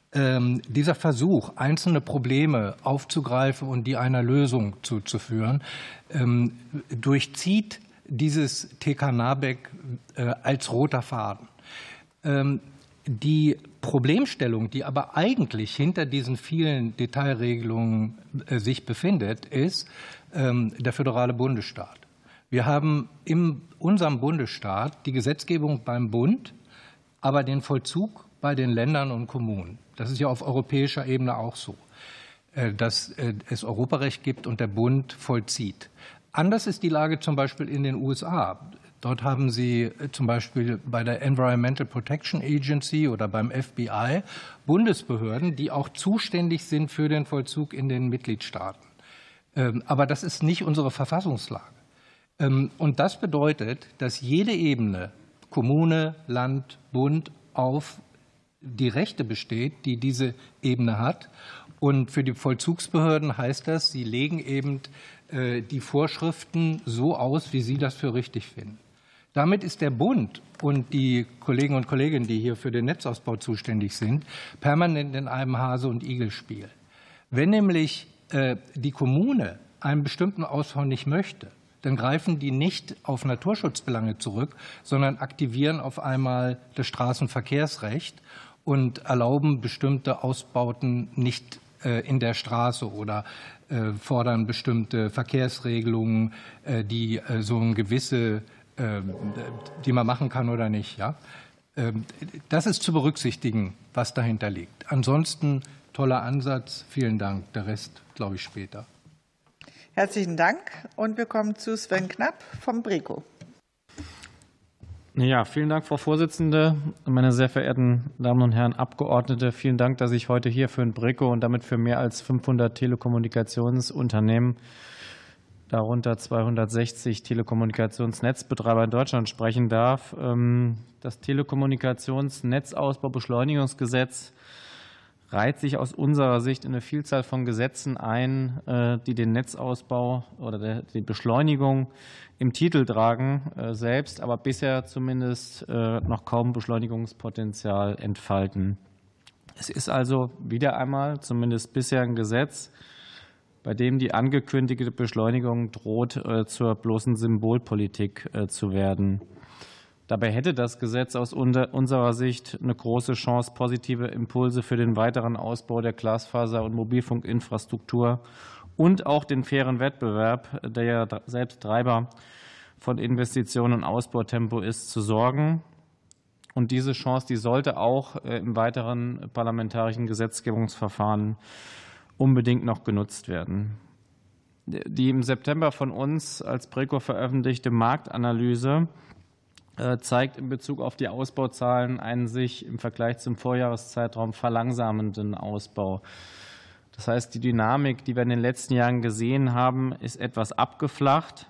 Dieser Versuch, einzelne Probleme aufzugreifen und die einer Lösung zuzuführen, durchzieht dieses TK Nabeck als roter Faden. Die Problemstellung, die aber eigentlich hinter diesen vielen Detailregelungen sich befindet, ist der föderale Bundesstaat. Wir haben in unserem Bundesstaat die Gesetzgebung beim Bund, aber den Vollzug bei den Ländern und Kommunen. Das ist ja auf europäischer Ebene auch so, dass es Europarecht gibt und der Bund vollzieht. Anders ist die Lage zum Beispiel in den USA. Dort haben Sie zum Beispiel bei der Environmental Protection Agency oder beim FBI Bundesbehörden, die auch zuständig sind für den Vollzug in den Mitgliedstaaten. Aber das ist nicht unsere Verfassungslage. Und das bedeutet, dass jede Ebene, Kommune, Land, Bund, auf die Rechte besteht, die diese Ebene hat. Und für die Vollzugsbehörden heißt das, sie legen eben die Vorschriften so aus, wie sie das für richtig finden. Damit ist der Bund und die Kollegen und Kolleginnen, die hier für den Netzausbau zuständig sind, permanent in einem Hase- und Igel-Spiel. Wenn nämlich die Kommune einen bestimmten Ausbau nicht möchte, dann greifen die nicht auf Naturschutzbelange zurück, sondern aktivieren auf einmal das Straßenverkehrsrecht und erlauben bestimmte Ausbauten nicht in der Straße oder fordern bestimmte Verkehrsregelungen, die so ein gewisse, die man machen kann oder nicht. Ja? Das ist zu berücksichtigen, was dahinter liegt. Ansonsten toller Ansatz. Vielen Dank. Der Rest, glaube ich, später. Herzlichen Dank. Und wir kommen zu Sven Knapp vom BREKO. Ja, vielen Dank, Frau Vorsitzende. Meine sehr verehrten Damen und Herren Abgeordnete, vielen Dank, dass ich heute hier für den BREKO und damit für mehr als 500 Telekommunikationsunternehmen, darunter 260 Telekommunikationsnetzbetreiber in Deutschland, sprechen darf. Das Telekommunikationsnetzausbaubeschleunigungsgesetz reiht sich aus unserer Sicht in eine Vielzahl von Gesetzen ein, die den Netzausbau oder die Beschleunigung im Titel tragen, selbst aber bisher zumindest noch kaum Beschleunigungspotenzial entfalten. Es ist also wieder einmal, zumindest bisher, ein Gesetz, bei dem die angekündigte Beschleunigung droht, zur bloßen Symbolpolitik zu werden. Dabei hätte das Gesetz aus unserer Sicht eine große Chance, positive Impulse für den weiteren Ausbau der Glasfaser- und Mobilfunkinfrastruktur und auch den fairen Wettbewerb, der ja selbst Treiber von Investitionen und Ausbautempo ist, zu sorgen. Und diese Chance, die sollte auch im weiteren parlamentarischen Gesetzgebungsverfahren unbedingt noch genutzt werden. Die im September von uns als BREKO veröffentlichte Marktanalyse zeigt in Bezug auf die Ausbauzahlen einen sich im Vergleich zum Vorjahreszeitraum verlangsamenden Ausbau. Das heißt, die Dynamik, die wir in den letzten Jahren gesehen haben, ist etwas abgeflacht.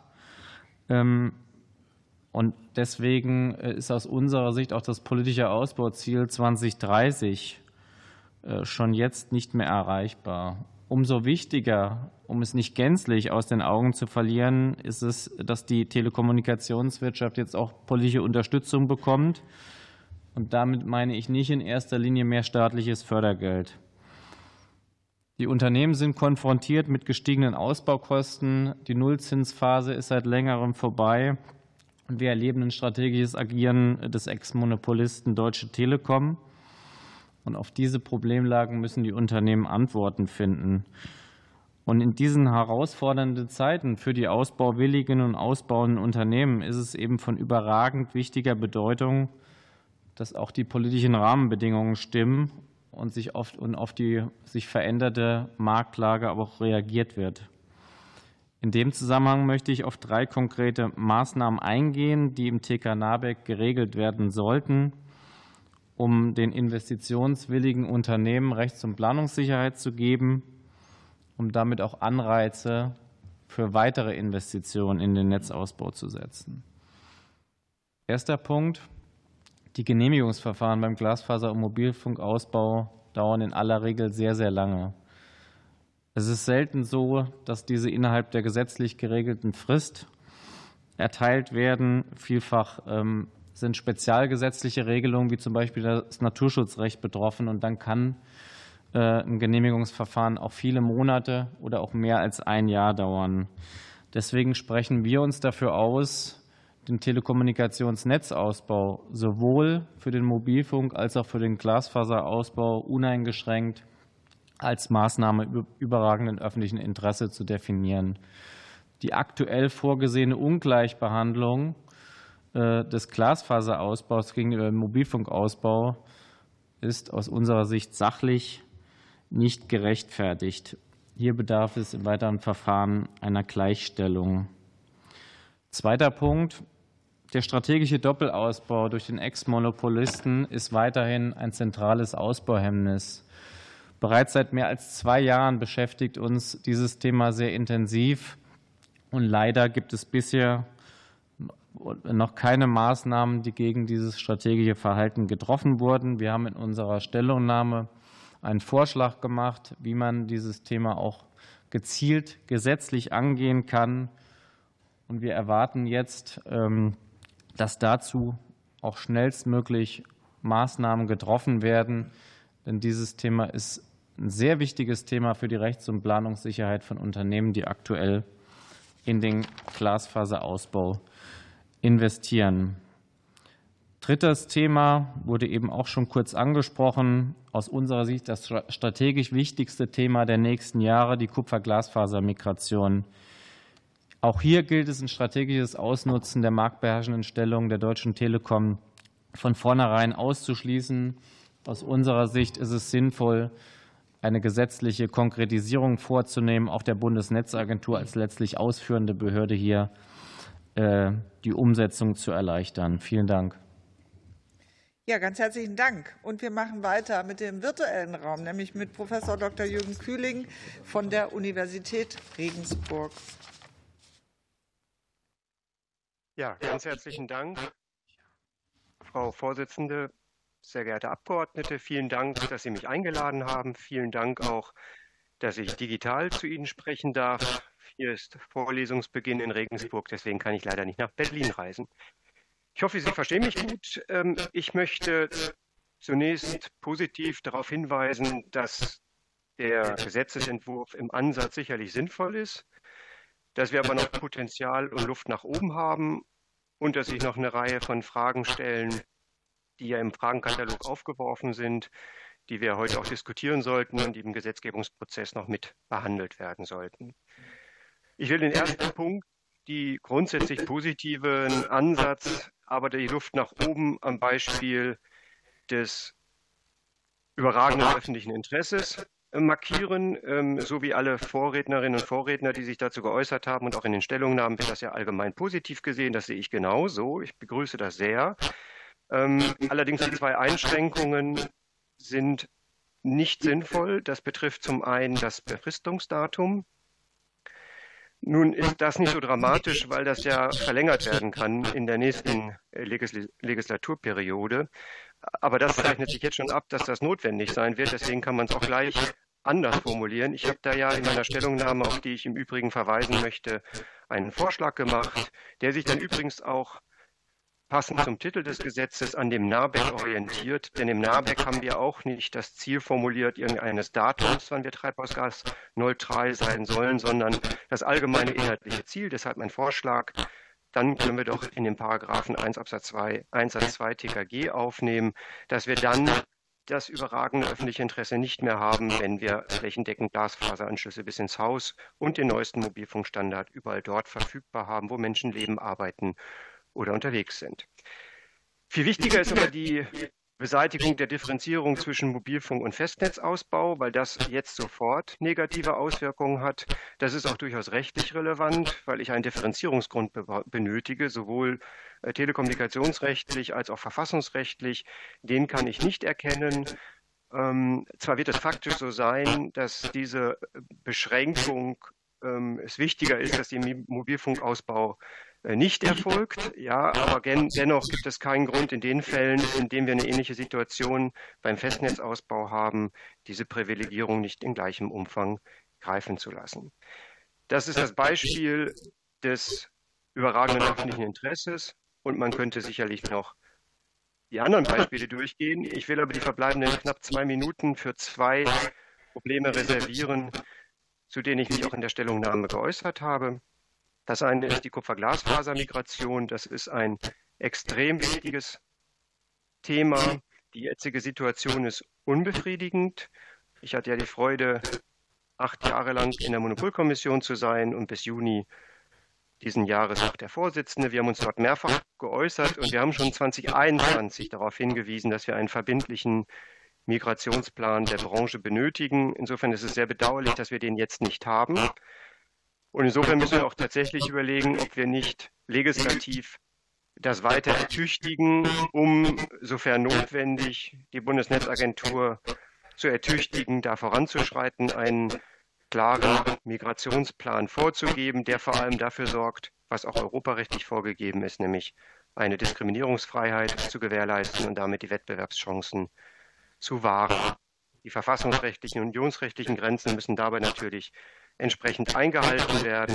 Und deswegen ist aus unserer Sicht auch das politische Ausbauziel 2030 schon jetzt nicht mehr erreichbar. Umso wichtiger, um es nicht gänzlich aus den Augen zu verlieren, ist es, dass die Telekommunikationswirtschaft jetzt auch politische Unterstützung bekommt. Und damit meine ich nicht in erster Linie mehr staatliches Fördergeld. Die Unternehmen sind konfrontiert mit gestiegenen Ausbaukosten. Die Nullzinsphase ist seit längerem vorbei. Und wir erleben ein strategisches Agieren des Ex-Monopolisten Deutsche Telekom. Und auf diese Problemlagen müssen die Unternehmen Antworten finden. Und in diesen herausfordernden Zeiten für die ausbauwilligen und ausbauenden Unternehmen ist es eben von überragend wichtiger Bedeutung, dass auch die politischen Rahmenbedingungen stimmen und auf die sich veränderte Marktlage aber auch reagiert wird. In dem Zusammenhang möchte ich auf 3 konkrete Maßnahmen eingehen, die im TK Nabeck geregelt werden sollten, um den investitionswilligen Unternehmen Rechts- und Planungssicherheit zu geben, um damit auch Anreize für weitere Investitionen in den Netzausbau zu setzen. Erster Punkt: Die Genehmigungsverfahren beim Glasfaser- und Mobilfunkausbau dauern in aller Regel sehr, sehr lange. Es ist selten so, dass diese innerhalb der gesetzlich geregelten Frist erteilt werden. Vielfach sind spezialgesetzliche Regelungen wie zum Beispiel das Naturschutzrecht betroffen. Und dann kann ein Genehmigungsverfahren auch viele Monate oder auch mehr als ein Jahr dauern. Deswegen sprechen wir uns dafür aus, den Telekommunikationsnetzausbau sowohl für den Mobilfunk als auch für den Glasfaserausbau uneingeschränkt als Maßnahme überragenden öffentlichen Interesse zu definieren. Die aktuell vorgesehene Ungleichbehandlung des Glasfaserausbaus gegenüber dem Mobilfunkausbau ist aus unserer Sicht sachlich nicht gerechtfertigt. Hier bedarf es im weiteren Verfahren einer Gleichstellung. Zweiter Punkt. Der strategische Doppelausbau durch den Ex-Monopolisten ist weiterhin ein zentrales Ausbauhemmnis. Bereits seit mehr als 2 Jahren beschäftigt uns dieses Thema sehr intensiv. Und leider gibt es bisher noch keine Maßnahmen, die gegen dieses strategische Verhalten getroffen wurden. Wir haben in unserer Stellungnahme einen Vorschlag gemacht, wie man dieses Thema auch gezielt gesetzlich angehen kann. Und wir erwarten jetzt, dass dazu auch schnellstmöglich Maßnahmen getroffen werden. Denn dieses Thema ist ein sehr wichtiges Thema für die Rechts- und Planungssicherheit von Unternehmen, die aktuell in den Glasfaserausbau investieren. Drittes Thema wurde eben auch schon kurz angesprochen. Aus unserer Sicht das strategisch wichtigste Thema der nächsten Jahre, die Kupferglasfasermigration. Auch hier gilt es, ein strategisches Ausnutzen der marktbeherrschenden Stellung der Deutschen Telekom von vornherein auszuschließen. Aus unserer Sicht ist es sinnvoll, eine gesetzliche Konkretisierung vorzunehmen, auch der Bundesnetzagentur als letztlich ausführende Behörde hier die Umsetzung zu erleichtern. Vielen Dank. Ja, ganz herzlichen Dank. Und wir machen weiter mit dem virtuellen Raum, nämlich mit Professor Dr. Jürgen Kühling von der Universität Regensburg. Ja, ganz herzlichen Dank, Frau Vorsitzende, sehr geehrte Abgeordnete. Vielen Dank, dass Sie mich eingeladen haben. Vielen Dank auch, dass ich digital zu Ihnen sprechen darf. Hier ist Vorlesungsbeginn in Regensburg, deswegen kann ich leider nicht nach Berlin reisen. Ich hoffe, Sie verstehen mich gut. Ich möchte zunächst positiv darauf hinweisen, dass der Gesetzesentwurf im Ansatz sicherlich sinnvoll ist, dass wir aber noch Potenzial und Luft nach oben haben und dass sich noch eine Reihe von Fragen stellen, die ja im Fragenkatalog aufgeworfen sind, die wir heute auch diskutieren sollten und die im Gesetzgebungsprozess noch mit behandelt werden sollten. Ich will den ersten Punkt, die grundsätzlich positiven Ansatz, aber die Luft nach oben am Beispiel des überragenden öffentlichen Interesses markieren, so wie alle Vorrednerinnen und Vorredner, die sich dazu geäußert haben und auch in den Stellungnahmen wird das ja allgemein positiv gesehen. Das sehe ich genauso. Ich begrüße das sehr. Allerdings die 2 Einschränkungen sind nicht sinnvoll. Das betrifft zum einen das Befristungsdatum. Nun ist das nicht so dramatisch, weil das ja verlängert werden kann in der nächsten Legislaturperiode. Aber das zeichnet sich jetzt schon ab, dass das notwendig sein wird. Deswegen kann man es auch gleich anders formulieren. Ich habe da ja in meiner Stellungnahme, auf die ich im Übrigen verweisen möchte, einen Vorschlag gemacht, der sich dann übrigens auch passend zum Titel des Gesetzes an dem NABEC orientiert. Denn im NABEC haben wir auch nicht das Ziel formuliert, irgendeines Datums, wann wir treibhausgasneutral sein sollen, sondern das allgemeine inhaltliche Ziel. Deshalb mein Vorschlag, dann können wir doch in den Paragraphen 1 Absatz 2 TKG aufnehmen, dass wir dann das überragende öffentliche Interesse nicht mehr haben, wenn wir flächendeckend Glasfaseranschlüsse bis ins Haus und den neuesten Mobilfunkstandard überall dort verfügbar haben, wo Menschen leben, arbeiten oder unterwegs sind. Viel wichtiger ist aber die Beseitigung der Differenzierung zwischen Mobilfunk- und Festnetzausbau, weil das jetzt sofort negative Auswirkungen hat. Das ist auch durchaus rechtlich relevant, weil ich einen Differenzierungsgrund benötige, sowohl telekommunikationsrechtlich als auch verfassungsrechtlich. Den kann ich nicht erkennen. Zwar wird es faktisch so sein, dass diese Beschränkung es wichtiger ist, dass der Mobilfunkausbau nicht erfolgt. Ja, aber dennoch gibt es keinen Grund in den Fällen, in denen wir eine ähnliche Situation beim Festnetzausbau haben, diese Privilegierung nicht in gleichem Umfang greifen zu lassen. Das ist das Beispiel des überragenden öffentlichen Interesses und man könnte sicherlich noch die anderen Beispiele durchgehen. Ich will aber die verbleibenden knapp 2 Minuten für 2 Probleme reservieren, zu denen ich mich auch in der Stellungnahme geäußert habe. Das eine ist die Kupferglasfasermigration. Das ist ein extrem wichtiges Thema. Die jetzige Situation ist unbefriedigend. Ich hatte ja die Freude, 8 Jahre lang in der Monopolkommission zu sein und bis Juni diesen Jahres auch der Vorsitzende. Wir haben uns dort mehrfach geäußert und wir haben schon 2021 darauf hingewiesen, dass wir einen verbindlichen Migrationsplan der Branche benötigen. Insofern ist es sehr bedauerlich, dass wir den jetzt nicht haben. Und insofern müssen wir auch tatsächlich überlegen, ob wir nicht legislativ das weiter ertüchtigen, um, sofern notwendig, die Bundesnetzagentur zu ertüchtigen, da voranzuschreiten, einen klaren Migrationsplan vorzugeben, der vor allem dafür sorgt, was auch europarechtlich vorgegeben ist, nämlich eine Diskriminierungsfreiheit zu gewährleisten und damit die Wettbewerbschancen zu wahren. Die verfassungsrechtlichen und unionsrechtlichen Grenzen müssen dabei natürlich entsprechend eingehalten werden.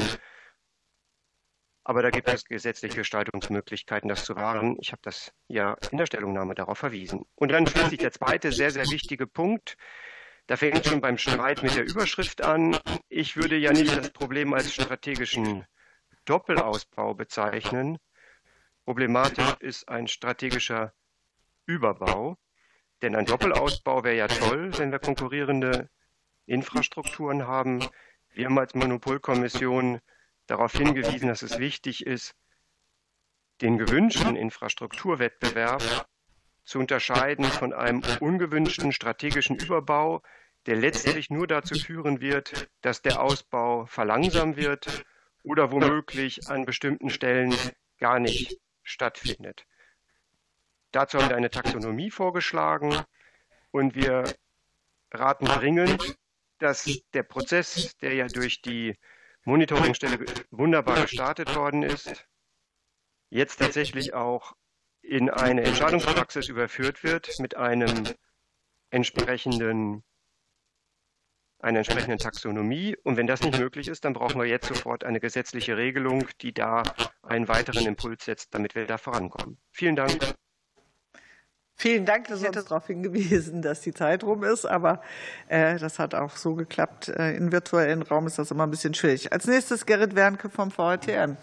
Aber da gibt es gesetzliche Gestaltungsmöglichkeiten, das zu wahren. Ich habe das ja in der Stellungnahme darauf verwiesen. Und dann schließlich der zweite sehr, sehr wichtige Punkt. Da fängt schon beim Streit mit der Überschrift an. Ich würde ja nicht das Problem als strategischen Doppelausbau bezeichnen. Problematisch ist ein strategischer Überbau. Denn ein Doppelausbau wäre ja toll, wenn wir konkurrierende Infrastrukturen haben. Wir haben als Monopolkommission darauf hingewiesen, dass es wichtig ist, den gewünschten Infrastrukturwettbewerb zu unterscheiden von einem ungewünschten strategischen Überbau, der letztlich nur dazu führen wird, dass der Ausbau verlangsamt wird oder womöglich an bestimmten Stellen gar nicht stattfindet. Dazu haben wir eine Taxonomie vorgeschlagen und wir raten dringend, dass der Prozess, der ja durch die Monitoringstelle wunderbar gestartet worden ist, jetzt tatsächlich auch in eine Entscheidungspraxis überführt wird mit einer entsprechenden Taxonomie. Und wenn das nicht möglich ist, dann brauchen wir jetzt sofort eine gesetzliche Regelung, die da einen weiteren Impuls setzt, damit wir da vorankommen. Vielen Dank. Vielen Dank. Ich hätte darauf hingewiesen, dass die Zeit rum ist, aber das hat auch so geklappt. Im virtuellen Raum ist das immer ein bisschen schwierig. Als nächstes Gerrit Wernke vom VRTM.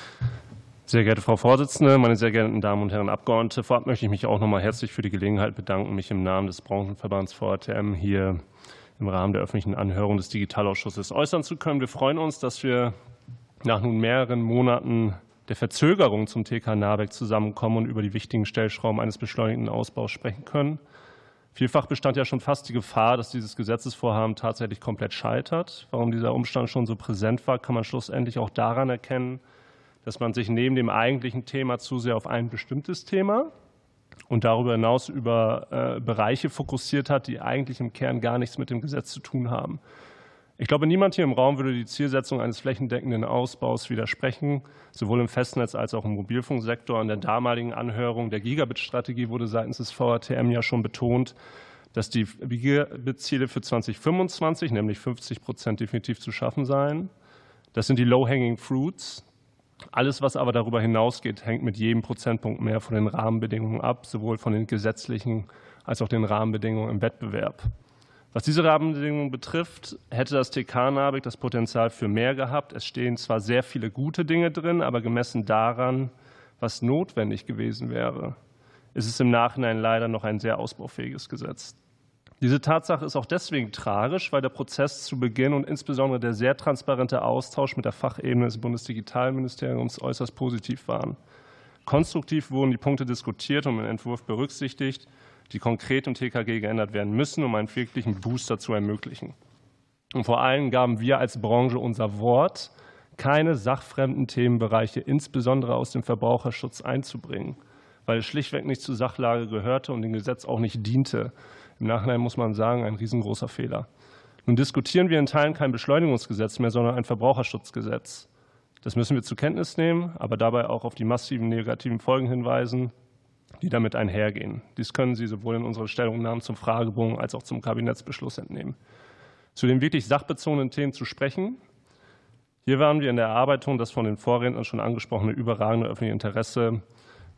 Sehr geehrte Frau Vorsitzende, meine sehr geehrten Damen und Herren Abgeordnete, vorab möchte ich mich auch noch mal herzlich für die Gelegenheit bedanken, mich im Namen des Branchenverbands VRTM hier im Rahmen der öffentlichen Anhörung des Digitalausschusses äußern zu können. Wir freuen uns, dass wir nach nun mehreren Monaten der Verzögerung zum TK Nabeck zusammenkommen und über die wichtigen Stellschrauben eines beschleunigten Ausbaus sprechen können. Vielfach bestand ja schon fast die Gefahr, dass dieses Gesetzesvorhaben tatsächlich komplett scheitert. Warum dieser Umstand schon so präsent war, kann man schlussendlich auch daran erkennen, dass man sich neben dem eigentlichen Thema zu sehr auf ein bestimmtes Thema und darüber hinaus über Bereiche fokussiert hat, die eigentlich im Kern gar nichts mit dem Gesetz zu tun haben. Ich glaube, niemand hier im Raum würde die Zielsetzung eines flächendeckenden Ausbaus widersprechen, sowohl im Festnetz als auch im Mobilfunksektor. An der damaligen Anhörung der Gigabit-Strategie wurde seitens des VRTM ja schon betont, dass die Gigabit-Ziele für 2025, nämlich 50%, definitiv zu schaffen seien. Das sind die Low-Hanging Fruits. Alles, was aber darüber hinausgeht, hängt mit jedem Prozentpunkt mehr von den Rahmenbedingungen ab, sowohl von den gesetzlichen als auch den Rahmenbedingungen im Wettbewerb. Was diese Rahmenbedingungen betrifft, hätte das TK Nabeck das Potenzial für mehr gehabt. Es stehen zwar sehr viele gute Dinge drin, aber gemessen daran, was notwendig gewesen wäre, ist es im Nachhinein leider noch ein sehr ausbaufähiges Gesetz. Diese Tatsache ist auch deswegen tragisch, weil der Prozess zu Beginn und insbesondere der sehr transparente Austausch mit der Fachebene des Bundesdigitalministeriums äußerst positiv waren. Konstruktiv wurden die Punkte diskutiert und im Entwurf berücksichtigt, die konkret im TKG geändert werden müssen, um einen wirklichen Booster zu ermöglichen. Und vor allem gaben wir als Branche unser Wort, keine sachfremden Themenbereiche, insbesondere aus dem Verbraucherschutz, einzubringen, weil es schlichtweg nicht zur Sachlage gehörte und dem Gesetz auch nicht diente. Im Nachhinein muss man sagen, ein riesengroßer Fehler. Nun diskutieren wir in Teilen kein Beschleunigungsgesetz mehr, sondern ein Verbraucherschutzgesetz. Das müssen wir zur Kenntnis nehmen, aber dabei auch auf die massiven negativen Folgen hinweisen, die damit einhergehen. Dies können Sie sowohl in unseren Stellungnahmen zum Fragebogen als auch zum Kabinettsbeschluss entnehmen. Zu den wirklich sachbezogenen Themen zu sprechen. Hier waren wir in der Erarbeitung das von den Vorrednern schon angesprochene überragende öffentliche Interesse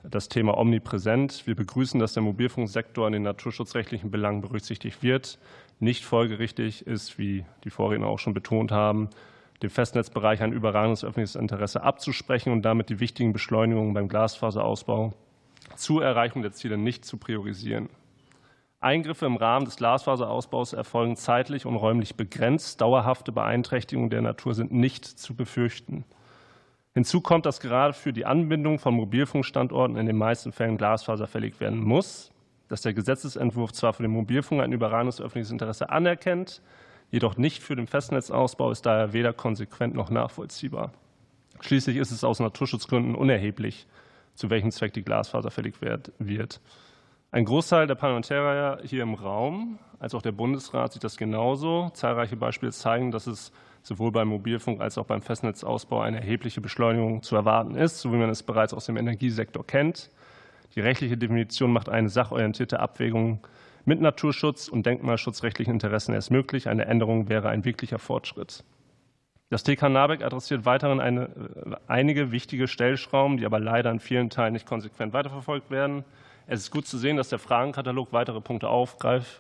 das Thema omnipräsent. Wir begrüßen, dass der Mobilfunksektor in den naturschutzrechtlichen Belangen berücksichtigt wird. Nicht folgerichtig ist, wie die Vorredner auch schon betont haben, dem Festnetzbereich ein überragendes öffentliches Interesse abzusprechen und damit die wichtigen Beschleunigungen beim Glasfaserausbau zur Erreichung der Ziele nicht zu priorisieren. Eingriffe im Rahmen des Glasfaserausbaus erfolgen zeitlich und räumlich begrenzt. Dauerhafte Beeinträchtigungen der Natur sind nicht zu befürchten. Hinzu kommt, dass gerade für die Anbindung von Mobilfunkstandorten in den meisten Fällen Glasfaser verlegt werden muss, dass der Gesetzesentwurf zwar für den Mobilfunk ein überragendes öffentliches Interesse anerkennt, jedoch nicht für den Festnetzausbau, ist daher weder konsequent noch nachvollziehbar. Schließlich ist es aus Naturschutzgründen unerheblich, zu welchem Zweck die Glasfaser verlegt wird. Ein Großteil der Parlamentarier hier im Raum als auch der Bundesrat sieht das genauso. Zahlreiche Beispiele zeigen, dass es sowohl beim Mobilfunk als auch beim Festnetzausbau eine erhebliche Beschleunigung zu erwarten ist, so wie man es bereits aus dem Energiesektor kennt. Die rechtliche Definition macht eine sachorientierte Abwägung mit Naturschutz und denkmalschutzrechtlichen Interessen erst möglich. Eine Änderung wäre ein wirklicher Fortschritt. Das TK Nabeck adressiert weiterhin einige wichtige Stellschrauben, die aber leider in vielen Teilen nicht konsequent weiterverfolgt werden. Es ist gut zu sehen, dass der Fragenkatalog weitere Punkte aufgreift,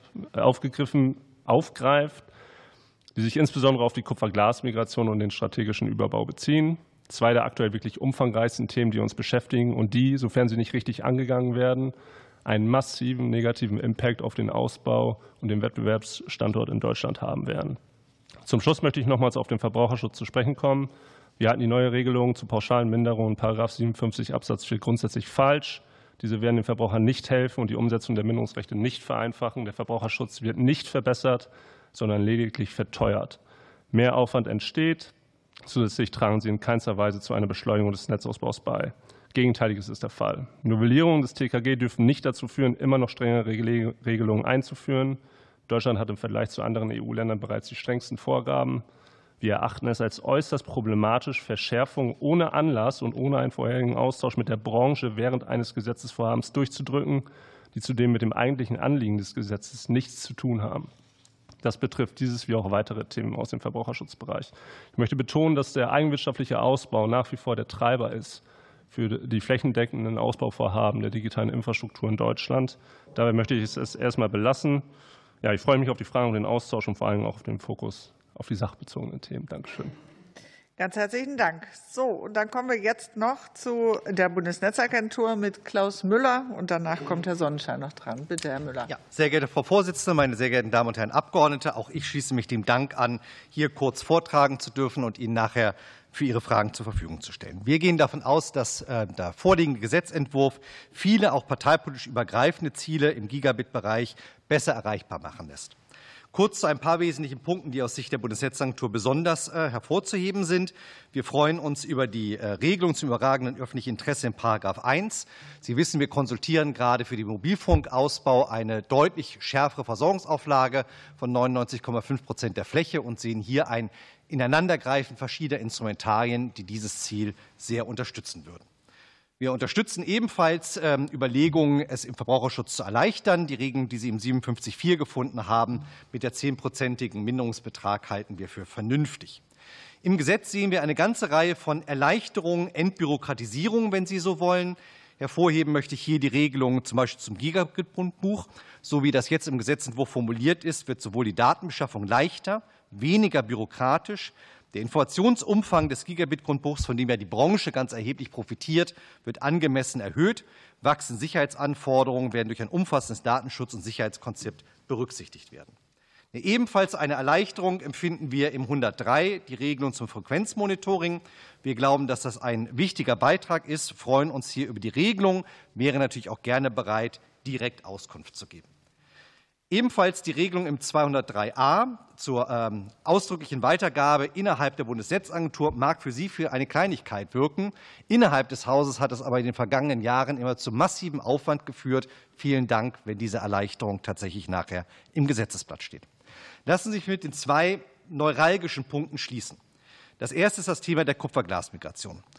die sich insbesondere auf die Kupferglasmigration und den strategischen Überbau beziehen. Zwei der aktuell wirklich umfangreichsten Themen, die uns beschäftigen und die, sofern sie nicht richtig angegangen werden, einen massiven negativen Impact auf den Ausbau und den Wettbewerbsstandort in Deutschland haben werden. Zum Schluss möchte ich nochmals auf den Verbraucherschutz zu sprechen kommen. Wir halten die neue Regelung zu pauschalen Minderungen § 57 Absatz 4 grundsätzlich falsch. Diese werden den Verbrauchern nicht helfen und die Umsetzung der Minderungsrechte nicht vereinfachen. Der Verbraucherschutz wird nicht verbessert, sondern lediglich verteuert. Mehr Aufwand entsteht. Zusätzlich tragen sie in keinster Weise zu einer Beschleunigung des Netzausbaus bei. Gegenteiliges ist der Fall. Novellierungen des TKG dürfen nicht dazu führen, immer noch strengere Regelungen einzuführen. Deutschland hat im Vergleich zu anderen EU-Ländern bereits die strengsten Vorgaben. Wir erachten es als äußerst problematisch, Verschärfungen ohne Anlass und ohne einen vorherigen Austausch mit der Branche während eines Gesetzesvorhabens durchzudrücken, die zudem mit dem eigentlichen Anliegen des Gesetzes nichts zu tun haben. Das betrifft dieses wie auch weitere Themen aus dem Verbraucherschutzbereich. Ich möchte betonen, dass der eigenwirtschaftliche Ausbau nach wie vor der Treiber ist für die flächendeckenden Ausbauvorhaben der digitalen Infrastruktur in Deutschland. Dabei möchte ich es erstmal belassen. Ja, ich freue mich auf die Fragen und den Austausch und vor allem auch auf den Fokus auf die sachbezogenen Themen. Dankeschön. Ganz herzlichen Dank. So, und dann kommen wir jetzt noch zu der Bundesnetzagentur mit Klaus Müller und danach kommt Herr Sonnenschein noch dran. Bitte, Herr Müller. Ja, sehr geehrte Frau Vorsitzende, meine sehr geehrten Damen und Herren Abgeordnete, auch ich schließe mich dem Dank an, hier kurz vortragen zu dürfen und Ihnen nachher für Ihre Fragen zur Verfügung zu stellen. Wir gehen davon aus, dass der vorliegende Gesetzentwurf viele auch parteipolitisch übergreifende Ziele im Gigabit-Bereich besser erreichbar machen lässt. Kurz zu ein paar wesentlichen Punkten, die aus Sicht der Bundesnetzagentur besonders hervorzuheben sind. Wir freuen uns über die Regelung zum überragenden öffentlichen Interesse in § 1. Sie wissen, wir konsultieren gerade für den Mobilfunkausbau eine deutlich schärfere Versorgungsauflage von 99,5% der Fläche und sehen hier ein Ineinandergreifen verschiedener Instrumentarien, die dieses Ziel sehr unterstützen würden. Wir unterstützen ebenfalls Überlegungen, es im Verbraucherschutz zu erleichtern. Die Regelung, die Sie im 57.4 gefunden haben, mit der 10%igen Minderungsbetrag halten wir für vernünftig. Im Gesetz sehen wir eine ganze Reihe von Erleichterungen, Entbürokratisierungen, wenn Sie so wollen. Hervorheben möchte ich hier die Regelung zum Beispiel zum Gigabit-Grundbuch. So wie das jetzt im Gesetzentwurf formuliert ist, wird sowohl die Datenbeschaffung leichter, weniger bürokratisch. Der Informationsumfang des Gigabit-Grundbuchs, von dem ja die Branche ganz erheblich profitiert, wird angemessen erhöht. Wachsende Sicherheitsanforderungen werden durch ein umfassendes Datenschutz- und Sicherheitskonzept berücksichtigt werden. Ebenfalls eine Erleichterung empfinden wir im 103, die Regelung zum Frequenzmonitoring. Wir glauben, dass das ein wichtiger Beitrag ist, freuen uns hier über die Regelung, wären natürlich auch gerne bereit, direkt Auskunft zu geben. Ebenfalls die Regelung im 203a zur ausdrücklichen Weitergabe innerhalb der Bundesnetzagentur mag für Sie für eine Kleinigkeit wirken. Innerhalb des Hauses hat es aber in den vergangenen Jahren immer zu massivem Aufwand geführt. Vielen Dank, wenn diese Erleichterung tatsächlich nachher im Gesetzesblatt steht. Lassen Sie sich mit den zwei neuralgischen Punkten schließen. Das erste ist das Thema der Kupferglasmigration.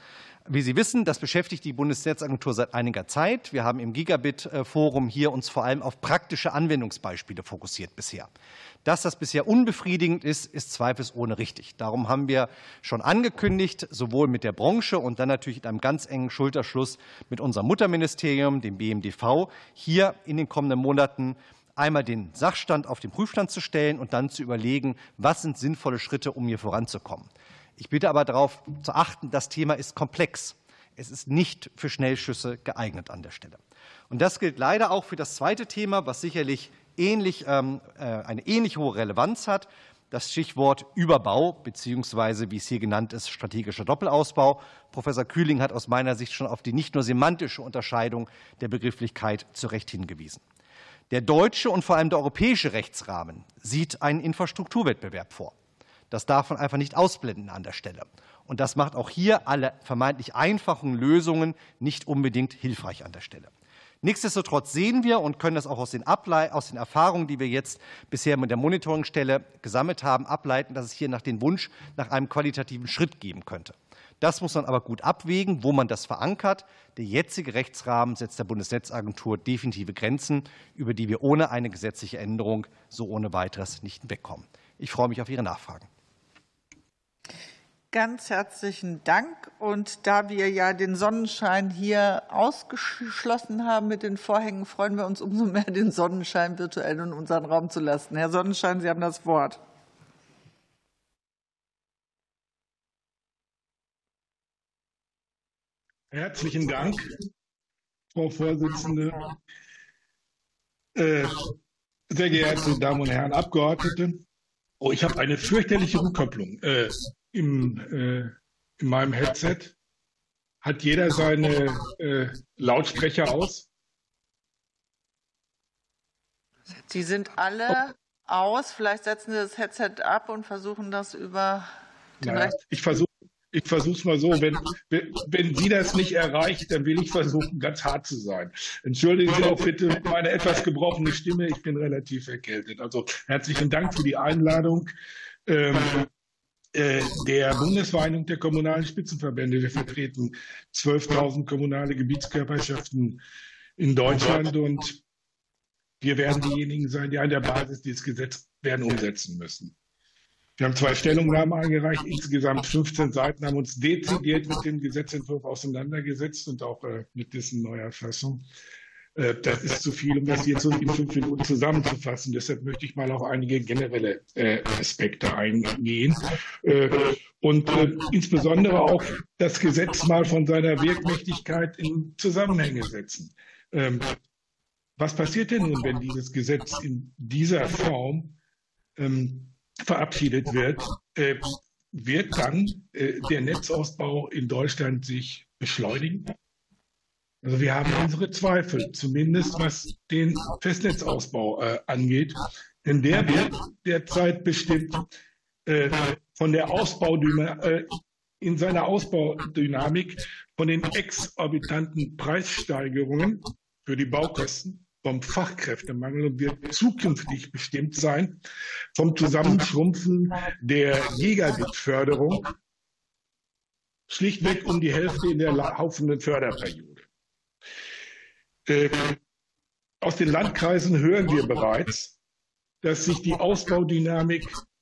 Wie Sie wissen, das beschäftigt die Bundesnetzagentur seit einiger Zeit. Wir haben im Gigabit-Forum hier uns vor allem auf praktische Anwendungsbeispiele fokussiert bisher. Dass das bisher unbefriedigend ist, ist zweifelsohne richtig. Darum haben wir schon angekündigt, sowohl mit der Branche und dann natürlich in einem ganz engen Schulterschluss mit unserem Mutterministerium, dem BMDV, hier in den kommenden Monaten einmal den Sachstand auf den Prüfstand zu stellen und dann zu überlegen, was sind sinnvolle Schritte, um hier voranzukommen. Ich bitte aber darauf zu achten, das Thema ist komplex. Es ist nicht für Schnellschüsse geeignet an der Stelle. Und das gilt leider auch für das zweite Thema, was sicherlich eine ähnlich hohe Relevanz hat, das Stichwort Überbau beziehungsweise, wie es hier genannt ist, strategischer Doppelausbau. Professor Kühling hat aus meiner Sicht schon auf die nicht nur semantische Unterscheidung der Begrifflichkeit zu Recht hingewiesen. Der deutsche und vor allem der europäische Rechtsrahmen sieht einen Infrastrukturwettbewerb vor. Das darf man einfach nicht ausblenden an der Stelle. Und das macht auch hier alle vermeintlich einfachen Lösungen nicht unbedingt hilfreich an der Stelle. Nichtsdestotrotz sehen wir und können das auch aus den Erfahrungen, die wir jetzt bisher mit der Monitoringstelle gesammelt haben, ableiten, dass es hier den Wunsch nach einem qualitativen Schritt geben könnte. Das muss man aber gut abwägen, wo man das verankert. Der jetzige Rechtsrahmen setzt der Bundesnetzagentur definitive Grenzen, über die wir ohne eine gesetzliche Änderung so ohne weiteres nicht hinwegkommen. Ich freue mich auf Ihre Nachfragen. Ganz herzlichen Dank. Und da wir ja den Sonnenschein hier ausgeschlossen haben mit den Vorhängen, freuen wir uns umso mehr, den Sonnenschein virtuell in unseren Raum zu lassen. Herr Sonnenschein, Sie haben das Wort. Herzlichen Dank, Frau Vorsitzende. Sehr geehrte Damen und Herren Abgeordnete, ich habe eine fürchterliche Rückkopplung in meinem Headset. Hat jeder seine Lautsprecher aus? Die sind alle aus. Vielleicht setzen Sie das Headset ab und versuchen das über den Naja, ich versuche es mal so. Wenn Sie das nicht erreicht, dann will ich versuchen, ganz hart zu sein. Entschuldigen Sie auch bitte meine etwas gebrochene Stimme. Ich bin relativ erkältet. Also herzlichen Dank für die Einladung der Bundesvereinigung der kommunalen Spitzenverbände. Wir vertreten 12.000 kommunale Gebietskörperschaften in Deutschland und wir werden diejenigen sein, die an der Basis dieses Gesetzes werden umsetzen müssen. Wir haben 2 Stellungnahmen eingereicht, insgesamt 15 Seiten, haben uns dezidiert mit dem Gesetzentwurf auseinandergesetzt und auch mit dessen Neuerfassung. Das ist zu viel, um das jetzt in 5 Minuten zusammenzufassen. Deshalb möchte ich mal auf einige generelle Aspekte eingehen und insbesondere auch das Gesetz mal von seiner Wirkmächtigkeit in Zusammenhänge setzen. Was passiert denn nun, wenn dieses Gesetz in dieser Form verabschiedet wird? Wird dann der Netzausbau in Deutschland sich beschleunigen? Also wir haben unsere Zweifel, zumindest was den Festnetzausbau angeht. Denn der wird derzeit bestimmt von der in seiner Ausbaudynamik von den exorbitanten Preissteigerungen für die Baukosten, vom Fachkräftemangel und wird zukünftig bestimmt sein vom Zusammenschrumpfen der Gigabit-Förderung, schlichtweg um die Hälfte in der laufenden Förderperiode. Aus den Landkreisen hören wir bereits, dass sich die Ausbaudynamik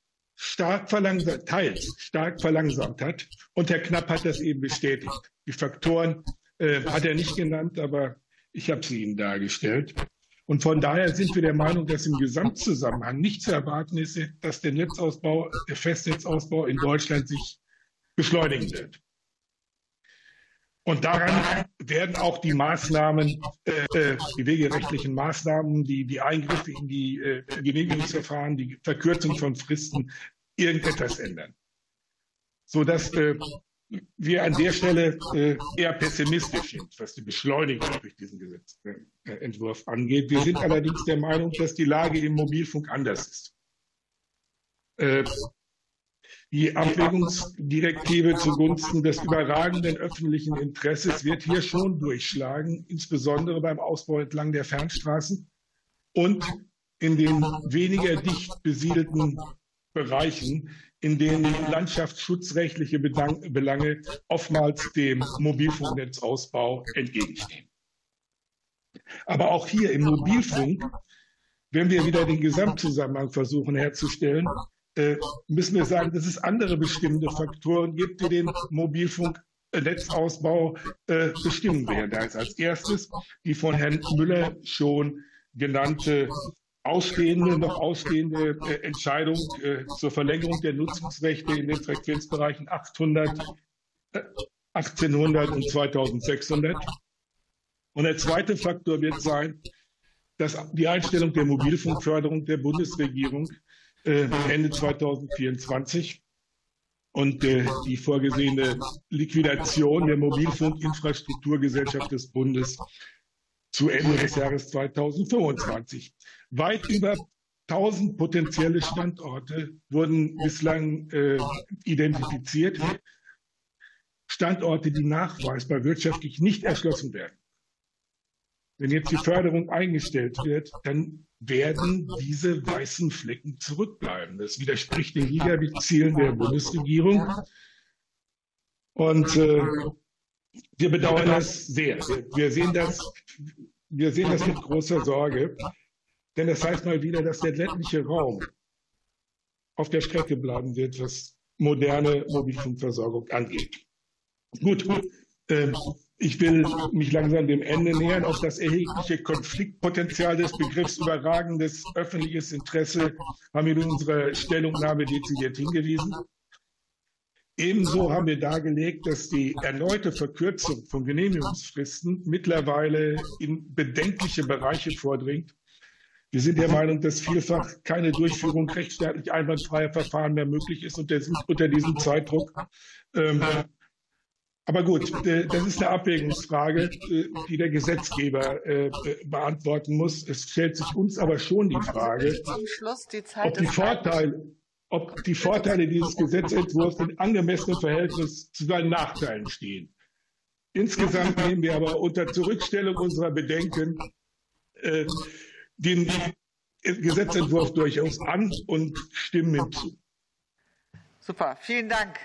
teils stark verlangsamt hat. Und Herr Knapp hat das eben bestätigt. Die Faktoren hat er nicht genannt, aber ich habe sie Ihnen dargestellt. Und von daher sind wir der Meinung, dass im Gesamtzusammenhang nicht zu erwarten ist, dass der Festnetzausbau in Deutschland sich beschleunigen wird. Und daran werden auch die Maßnahmen, die wegerechtlichen Maßnahmen, die Eingriffe in die Genehmigungsverfahren, die Verkürzung von Fristen irgendetwas ändern. Sodass wir an der Stelle eher pessimistisch sind, was die Beschleunigung durch diesen Gesetzentwurf angeht. Wir sind allerdings der Meinung, dass die Lage im Mobilfunk anders ist. Die Abwägungsdirektive zugunsten des überragenden öffentlichen Interesses wird hier schon durchschlagen, insbesondere beim Ausbau entlang der Fernstraßen und in den weniger dicht besiedelten Bereichen, in denen landschaftsschutzrechtliche Belange oftmals dem Mobilfunknetzausbau entgegenstehen. Aber auch hier im Mobilfunk, wenn wir wieder den Gesamtzusammenhang versuchen herzustellen, müssen wir sagen, dass es andere bestimmende Faktoren gibt, die den Mobilfunknetzausbau bestimmen werden. Da ist als erstes die von Herrn Müller schon genannte noch ausstehende Entscheidung zur Verlängerung der Nutzungsrechte in den Frequenzbereichen 800, 1800 und 2600. Und der zweite Faktor wird sein, dass die Einstellung der Mobilfunkförderung der Bundesregierung Ende 2024 und die vorgesehene Liquidation der Mobilfunkinfrastrukturgesellschaft des Bundes zu Ende des Jahres 2025. Weit über 1000 potenzielle Standorte wurden bislang identifiziert. Standorte, die nachweisbar wirtschaftlich nicht erschlossen werden. Wenn jetzt die Förderung eingestellt wird, dann werden diese weißen Flecken zurückbleiben. Das widerspricht den Gigabit-Zielen der Bundesregierung. Und wir bedauern das sehr. Wir sehen das mit großer Sorge. Denn das heißt mal wieder, dass der ländliche Raum auf der Strecke bleiben wird, was moderne Mobilfunkversorgung angeht. Gut, ich will mich langsam dem Ende nähern. Auf das erhebliche Konfliktpotenzial des Begriffs überragendes öffentliches Interesse haben wir in unserer Stellungnahme dezidiert hingewiesen. Ebenso haben wir dargelegt, dass die erneute Verkürzung von Genehmigungsfristen mittlerweile in bedenkliche Bereiche vordringt. Wir sind der Meinung, dass vielfach keine Durchführung rechtsstaatlich einwandfreier Verfahren mehr möglich ist unter diesem Zeitdruck. Aber gut, das ist eine Abwägungsfrage, die der Gesetzgeber beantworten muss. Es stellt sich uns aber schon die Frage, ob die Vorteile dieses Gesetzentwurfs in angemessenem Verhältnis zu seinen Nachteilen stehen. Insgesamt nehmen wir aber unter Zurückstellung unserer Bedenken den Gesetzentwurf durchaus an und stimmen hinzu. Super, vielen Dank.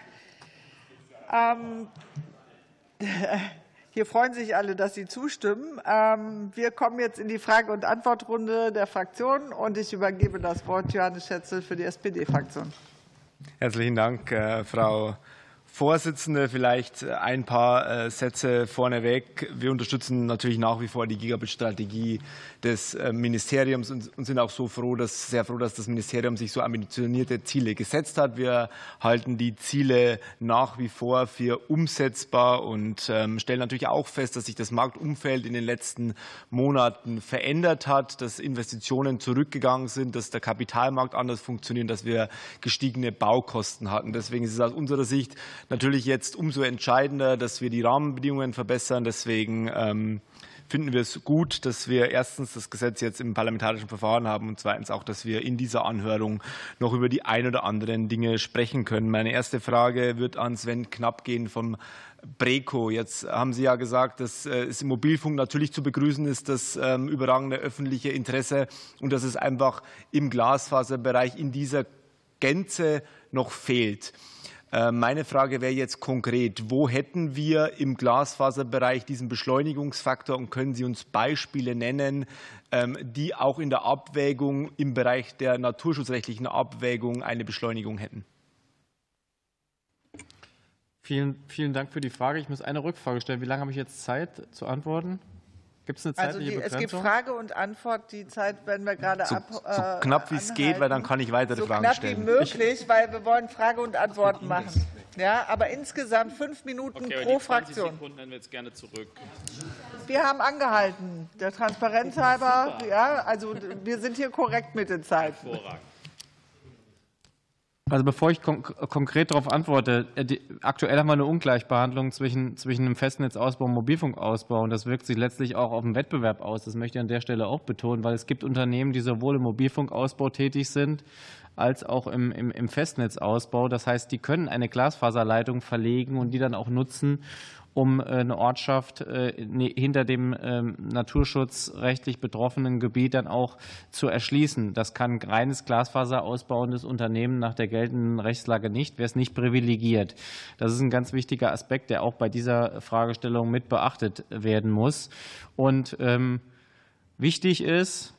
Hier freuen sich alle, dass Sie zustimmen. Wir kommen jetzt in die Frage- und Antwortrunde der Fraktionen und ich übergebe das Wort Johannes Schätzel für die SPD-Fraktion. Herzlichen Dank, Frau Vorsitzende. Vielleicht ein paar Sätze vorneweg. Wir unterstützen natürlich nach wie vor die Gigabit-Strategie des Ministeriums und sind auch sehr froh, dass das Ministerium sich so ambitionierte Ziele gesetzt hat. Wir halten die Ziele nach wie vor für umsetzbar und stellen natürlich auch fest, dass sich das Marktumfeld in den letzten Monaten verändert hat, dass Investitionen zurückgegangen sind, dass der Kapitalmarkt anders funktioniert, dass wir gestiegene Baukosten hatten. Deswegen ist es aus unserer Sicht natürlich jetzt umso entscheidender, dass wir die Rahmenbedingungen verbessern. Deswegen finden wir es gut, dass wir erstens das Gesetz jetzt im parlamentarischen Verfahren haben und zweitens auch, dass wir in dieser Anhörung noch über die ein oder anderen Dinge sprechen können. Meine erste Frage wird an Sven Knapp gehen vom BREKO. Jetzt haben Sie ja gesagt, dass es im Mobilfunk natürlich zu begrüßen ist, das überragende öffentliche Interesse und dass es einfach im Glasfaserbereich in dieser Gänze noch fehlt. Meine Frage wäre jetzt konkret, wo hätten wir im Glasfaserbereich diesen Beschleunigungsfaktor und können Sie uns Beispiele nennen, die auch in der Abwägung im Bereich der naturschutzrechtlichen Abwägung eine Beschleunigung hätten? Vielen Dank für die Frage. Ich muss eine Rückfrage stellen. Wie lange habe ich jetzt Zeit zu antworten? Gibt es eine zeitliche Begrenzung? Es gibt Frage und Antwort. Die Zeit werden wir gerade so knapp wie es geht, weil dann kann ich weitere Fragen stellen. So knapp wie möglich, weil wir wollen Frage und Antworten machen. Ja, aber insgesamt 5 Minuten pro Fraktion. 20 Sekunden nehmen wir jetzt gerne zurück. Wir haben angehalten, der Transparenz halber. Ja, also wir sind hier korrekt mit den Zeiten. Hervorragend. Also bevor ich konkret darauf antworte, aktuell haben wir eine Ungleichbehandlung zwischen dem Festnetzausbau und Mobilfunkausbau und das wirkt sich letztlich auch auf den Wettbewerb aus. Das möchte ich an der Stelle auch betonen, weil es gibt Unternehmen, die sowohl im Mobilfunkausbau tätig sind, als auch im Festnetzausbau. Das heißt, die können eine Glasfaserleitung verlegen und die dann auch nutzen. um eine Ortschaft hinter dem naturschutzrechtlich betroffenen Gebiet dann auch zu erschließen. Das kann reines glasfaserausbauendes Unternehmen nach der geltenden Rechtslage nicht, wäre es nicht privilegiert. Das ist ein ganz wichtiger Aspekt, der auch bei dieser Fragestellung mit beachtet werden muss. Und wichtig ist,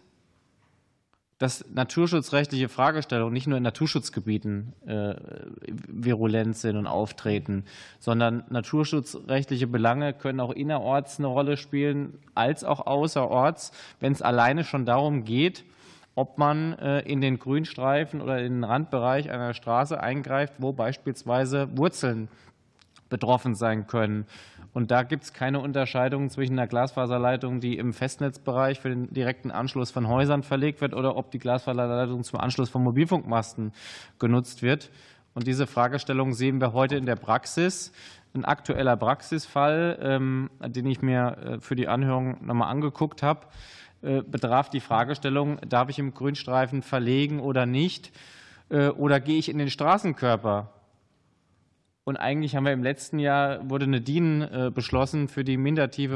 dass naturschutzrechtliche Fragestellungen nicht nur in Naturschutzgebieten virulent sind und auftreten, sondern naturschutzrechtliche Belange können auch innerorts eine Rolle spielen, als auch außerorts, wenn es alleine schon darum geht, ob man in den Grünstreifen oder in den Randbereich einer Straße eingreift, wo beispielsweise Wurzeln betroffen sein können. Und da gibt es keine Unterscheidung zwischen einer Glasfaserleitung, die im Festnetzbereich für den direkten Anschluss von Häusern verlegt wird, oder ob die Glasfaserleitung zum Anschluss von Mobilfunkmasten genutzt wird. Und diese Fragestellung sehen wir heute in der Praxis. Ein aktueller Praxisfall, den ich mir für die Anhörung nochmal angeguckt habe, betraf die Fragestellung, darf ich im Grünstreifen verlegen oder nicht, oder gehe ich in den Straßenkörper? Und eigentlich haben wir im letzten Jahr wurde eine DIN beschlossen für die mindertiefe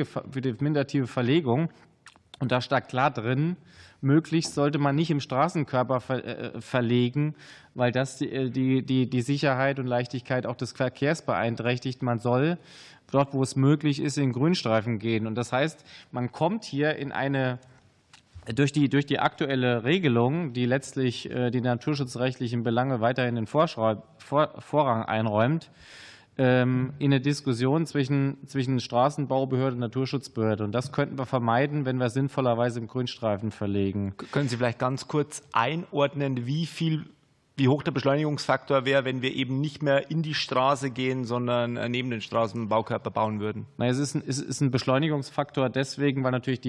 Verlegung. Und da stand klar drin, möglichst sollte man nicht im Straßenkörper verlegen, weil das die Sicherheit und Leichtigkeit auch des Verkehrs beeinträchtigt. Man soll dort, wo es möglich ist, in Grünstreifen gehen. Und das heißt, man kommt hier in eine durch die aktuelle Regelung, die letztlich die naturschutzrechtlichen Belange weiterhin den Vorrang einräumt, in eine Diskussion zwischen Straßenbaubehörde und Naturschutzbehörde. Und das könnten wir vermeiden, wenn wir sinnvollerweise im Grünstreifen verlegen. Können Sie vielleicht ganz kurz einordnen, wie hoch der Beschleunigungsfaktor wäre, wenn wir eben nicht mehr in die Straße gehen, sondern neben den Straßenbaukörper bauen würden? Es ist ein Beschleunigungsfaktor deswegen, weil natürlich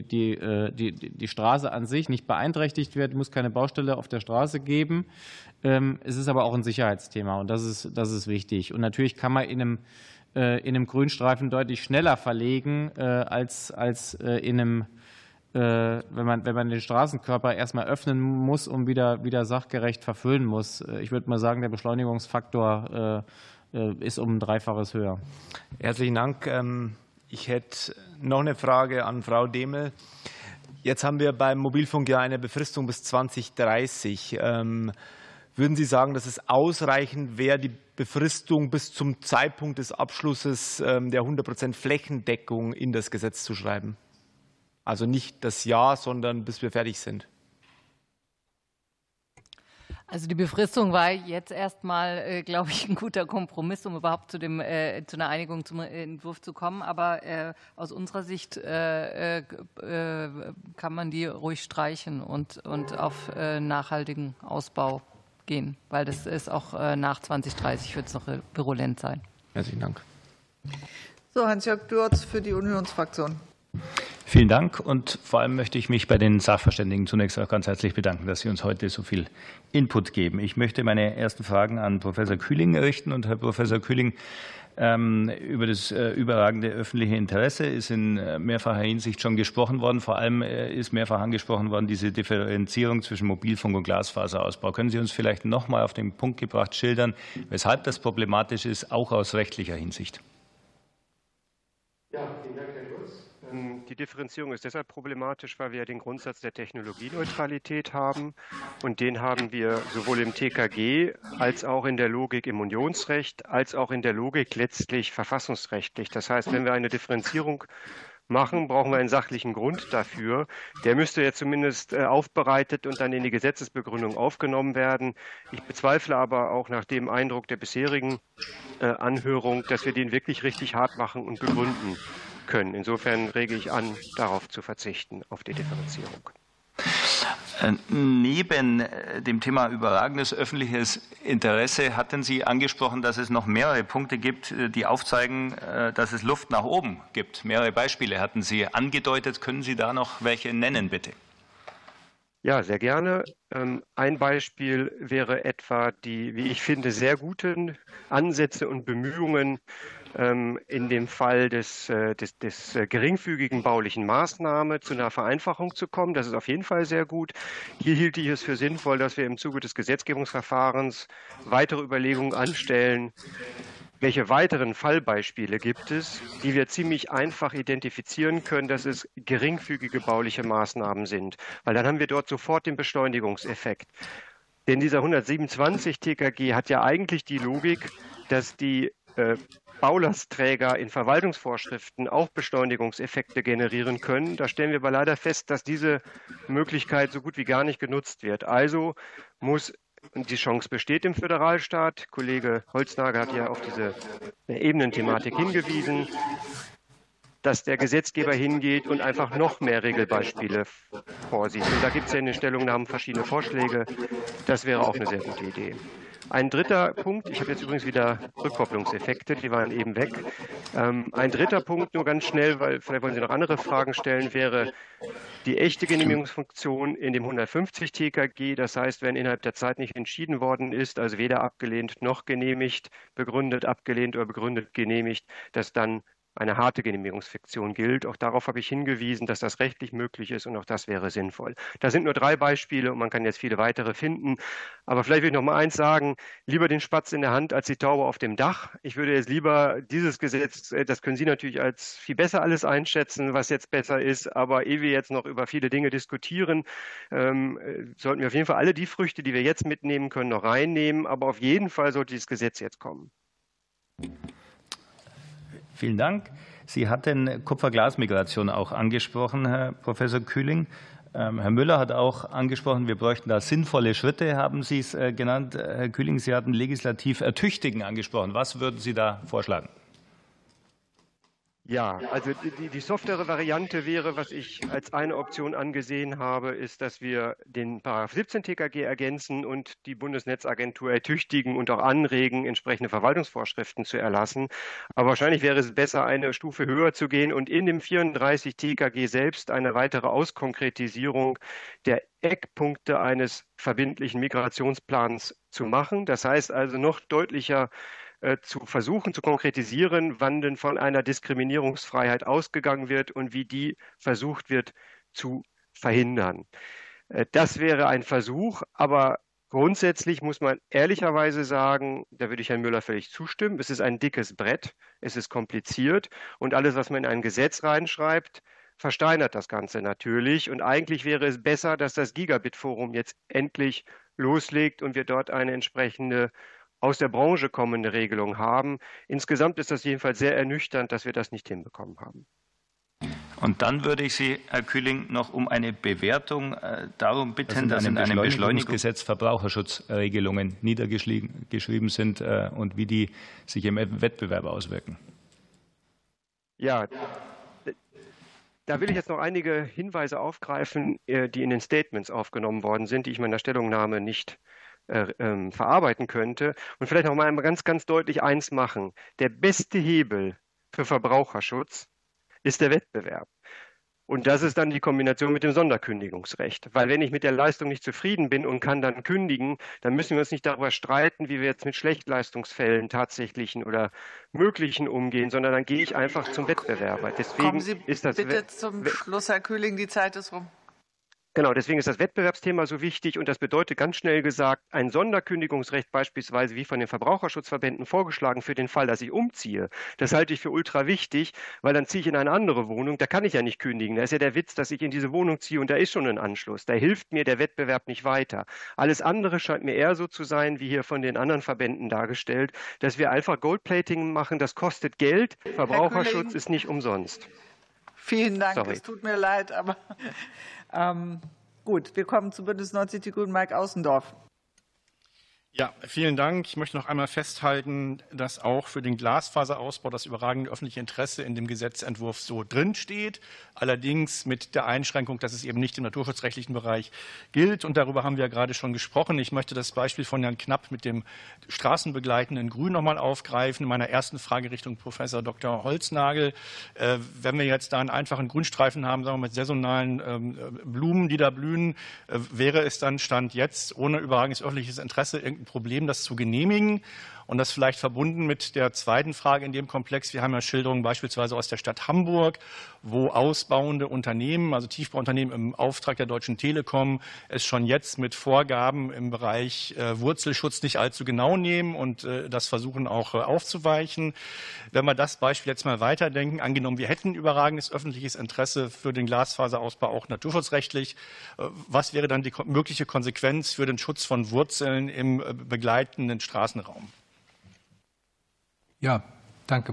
die Straße an sich nicht beeinträchtigt wird, muss keine Baustelle auf der Straße geben. Es ist aber auch ein Sicherheitsthema, und das ist wichtig. Und natürlich kann man in einem Grünstreifen deutlich schneller verlegen als in einem wenn man den Straßenkörper erstmal öffnen muss und wieder sachgerecht verfüllen muss. Ich würde mal sagen, der Beschleunigungsfaktor ist um ein Dreifaches höher. Herzlichen Dank. Ich hätte noch eine Frage an Frau Demel. Jetzt haben wir beim Mobilfunk ja eine Befristung bis 2030. Würden Sie sagen, dass es ausreichend wäre, die Befristung bis zum Zeitpunkt des Abschlusses der 100% Flächendeckung in das Gesetz zu schreiben? Also nicht das Jahr, sondern bis wir fertig sind. Also die Befristung war jetzt erstmal, glaube ich, ein guter Kompromiss, um überhaupt zu einer Einigung zum Entwurf zu kommen. Aber aus unserer Sicht kann man die ruhig streichen und auf nachhaltigen Ausbau gehen, weil das ist auch nach 2030 wird es noch virulent sein. Herzlichen Dank. So, Hans-Jörg Dürz für die Unionsfraktion. Vielen Dank, und vor allem möchte ich mich bei den Sachverständigen zunächst auch ganz herzlich bedanken, dass Sie uns heute so viel Input geben. Ich möchte meine ersten Fragen an Professor Kühling richten. Und Herr Professor Kühling, über das überragende öffentliche Interesse ist in mehrfacher Hinsicht schon gesprochen worden. Vor allem ist mehrfach angesprochen worden diese Differenzierung zwischen Mobilfunk und Glasfaserausbau. Können Sie uns vielleicht noch mal auf den Punkt gebracht schildern, weshalb das problematisch ist, auch aus rechtlicher Hinsicht? Ja, vielen Dank, Herr Dürz. Die Differenzierung ist deshalb problematisch, weil wir den Grundsatz der Technologieneutralität haben. Und den haben wir sowohl im TKG als auch in der Logik im Unionsrecht, als auch in der Logik letztlich verfassungsrechtlich. Das heißt, wenn wir eine Differenzierung machen, brauchen wir einen sachlichen Grund dafür. Der müsste ja zumindest aufbereitet und dann in die Gesetzesbegründung aufgenommen werden. Ich bezweifle aber auch nach dem Eindruck der bisherigen Anhörung, dass wir den wirklich richtig hart machen und begründen können. Insofern rege ich an, darauf zu verzichten, auf die Differenzierung. Neben dem Thema überragendes öffentliches Interesse hatten Sie angesprochen, dass es noch mehrere Punkte gibt, die aufzeigen, dass es Luft nach oben gibt. Mehrere Beispiele hatten Sie angedeutet. Können Sie da noch welche nennen, bitte? Ja, sehr gerne. Ein Beispiel wäre etwa die, wie ich finde, sehr guten Ansätze und Bemühungen in dem Fall des geringfügigen baulichen Maßnahme zu einer Vereinfachung zu kommen. Das ist auf jeden Fall sehr gut. Hier hielt ich es für sinnvoll, dass wir im Zuge des Gesetzgebungsverfahrens weitere Überlegungen anstellen, welche weiteren Fallbeispiele gibt es, die wir ziemlich einfach identifizieren können, dass es geringfügige bauliche Maßnahmen sind, weil dann haben wir dort sofort den Beschleunigungseffekt. Denn dieser 127 TKG hat ja eigentlich die Logik, dass die Baulastträger in Verwaltungsvorschriften auch Beschleunigungseffekte generieren können. Da stellen wir aber leider fest, dass diese Möglichkeit so gut wie gar nicht genutzt wird. Also muss die Chance besteht im Föderalstaat. Kollege Holznagel hat ja auf diese Ebenenthematik hingewiesen, dass der Gesetzgeber hingeht und einfach noch mehr Regelbeispiele vorsieht. Und da gibt es ja in den Stellungnahmen verschiedene Vorschläge. Das wäre auch eine sehr gute Idee. Ein dritter Punkt, ich habe jetzt übrigens wieder Rückkopplungseffekte, die waren eben weg. Ein dritter Punkt, nur ganz schnell, weil vielleicht wollen Sie noch andere Fragen stellen, wäre die echte Genehmigungsfunktion in dem 150 TKG. Das heißt, wenn innerhalb der Zeit nicht entschieden worden ist, also weder abgelehnt noch genehmigt, begründet abgelehnt oder begründet genehmigt, dass dann eine harte Genehmigungsfiktion gilt. Auch darauf habe ich hingewiesen, dass das rechtlich möglich ist und auch das wäre sinnvoll. Das sind nur 3 Beispiele und man kann jetzt viele weitere finden. Aber vielleicht will ich noch mal eins sagen, lieber den Spatz in der Hand als die Taube auf dem Dach. Ich würde jetzt lieber dieses Gesetz, das können Sie natürlich als viel besser alles einschätzen, was jetzt besser ist, aber ehe wir jetzt noch über viele Dinge diskutieren, sollten wir auf jeden Fall alle die Früchte, die wir jetzt mitnehmen können, noch reinnehmen. Aber auf jeden Fall sollte dieses Gesetz jetzt kommen. Vielen Dank. Sie hatten Kupferglasmigration auch angesprochen, Herr Professor Kühling. Herr Müller hat auch angesprochen, wir bräuchten da sinnvolle Schritte, haben Sie es genannt. Herr Kühling, Sie hatten legislativ ertüchtigen angesprochen. Was würden Sie da vorschlagen? Ja, also die softere Variante wäre, was ich als eine Option angesehen habe, ist, dass wir den § 17 TKG ergänzen und die Bundesnetzagentur ertüchtigen und auch anregen, entsprechende Verwaltungsvorschriften zu erlassen. Aber wahrscheinlich wäre es besser, eine Stufe höher zu gehen und in dem 34 TKG selbst eine weitere Auskonkretisierung der Eckpunkte eines verbindlichen Migrationsplans zu machen. Das heißt also noch deutlicher zu versuchen zu konkretisieren, wann denn von einer Diskriminierungsfreiheit ausgegangen wird und wie die versucht wird zu verhindern. Das wäre ein Versuch, aber grundsätzlich muss man ehrlicherweise sagen, da würde ich Herrn Müller völlig zustimmen, es ist ein dickes Brett, es ist kompliziert und alles, was man in ein Gesetz reinschreibt, versteinert das Ganze natürlich. Und eigentlich wäre es besser, dass das Gigabit-Forum jetzt endlich loslegt und wir dort eine entsprechende aus der Branche kommende Regelung haben. Insgesamt ist das jedenfalls sehr ernüchternd, dass wir das nicht hinbekommen haben. Und dann würde ich Sie, Herr Kühling, noch um eine Bewertung darum bitten, dass in einem Beschleunigungsgesetz Verbraucherschutzregelungen niedergeschrieben sind und wie die sich im Wettbewerb auswirken. Ja, da will ich jetzt noch einige Hinweise aufgreifen, die in den Statements aufgenommen worden sind, die ich in meiner Stellungnahme nicht verarbeiten könnte und vielleicht noch mal ganz, ganz deutlich eins machen. Der beste Hebel für Verbraucherschutz ist der Wettbewerb. Und das ist dann die Kombination mit dem Sonderkündigungsrecht. Weil wenn ich mit der Leistung nicht zufrieden bin und kann dann kündigen, dann müssen wir uns nicht darüber streiten, wie wir jetzt mit Schlechtleistungsfällen tatsächlichen oder möglichen umgehen, sondern dann gehe ich einfach zum Wettbewerber. Deswegen Kommen Sie bitte zum Schluss, Herr Kühling, die Zeit ist rum. Genau, deswegen ist das Wettbewerbsthema so wichtig und das bedeutet ganz schnell gesagt, ein Sonderkündigungsrecht beispielsweise wie von den Verbraucherschutzverbänden vorgeschlagen für den Fall, dass ich umziehe. Das halte ich für ultra wichtig, weil dann ziehe ich in eine andere Wohnung, da kann ich ja nicht kündigen. Da ist ja der Witz, dass ich in diese Wohnung ziehe und da ist schon ein Anschluss. Da hilft mir der Wettbewerb nicht weiter. Alles andere scheint mir eher so zu sein, wie hier von den anderen Verbänden dargestellt, dass wir einfach Goldplating machen, das kostet Geld, Verbraucherschutz ist nicht umsonst. Vielen Dank, es tut mir leid, aber gut, wir kommen zu Bündnis 90 Die Grünen, Mike Außendorf. Ja, vielen Dank. Ich möchte noch einmal festhalten, dass auch für den Glasfaserausbau das überragende öffentliche Interesse in dem Gesetzentwurf so drin steht. Allerdings mit der Einschränkung, dass es eben nicht im naturschutzrechtlichen Bereich gilt. Und darüber haben wir ja gerade schon gesprochen. Ich möchte das Beispiel von Herrn Knapp mit dem straßenbegleitenden Grün noch mal aufgreifen. In meiner ersten Frage Richtung Professor Dr. Holznagel. Wenn wir jetzt da einen einfachen Grünstreifen haben, sagen wir mit saisonalen Blumen, die da blühen, wäre es dann Stand jetzt ohne überragendes öffentliches Interesse irgendein Problem, das zu genehmigen. Und das vielleicht verbunden mit der zweiten Frage in dem Komplex. Wir haben ja Schilderungen beispielsweise aus der Stadt Hamburg, wo ausbauende Unternehmen, also Tiefbauunternehmen im Auftrag der Deutschen Telekom, es schon jetzt mit Vorgaben im Bereich Wurzelschutz nicht allzu genau nehmen und das versuchen auch aufzuweichen. Wenn wir das Beispiel jetzt mal weiterdenken, angenommen, wir hätten überragendes öffentliches Interesse für den Glasfaserausbau, auch naturschutzrechtlich, was wäre dann die mögliche Konsequenz für den Schutz von Wurzeln im begleitenden Straßenraum? Ja, danke.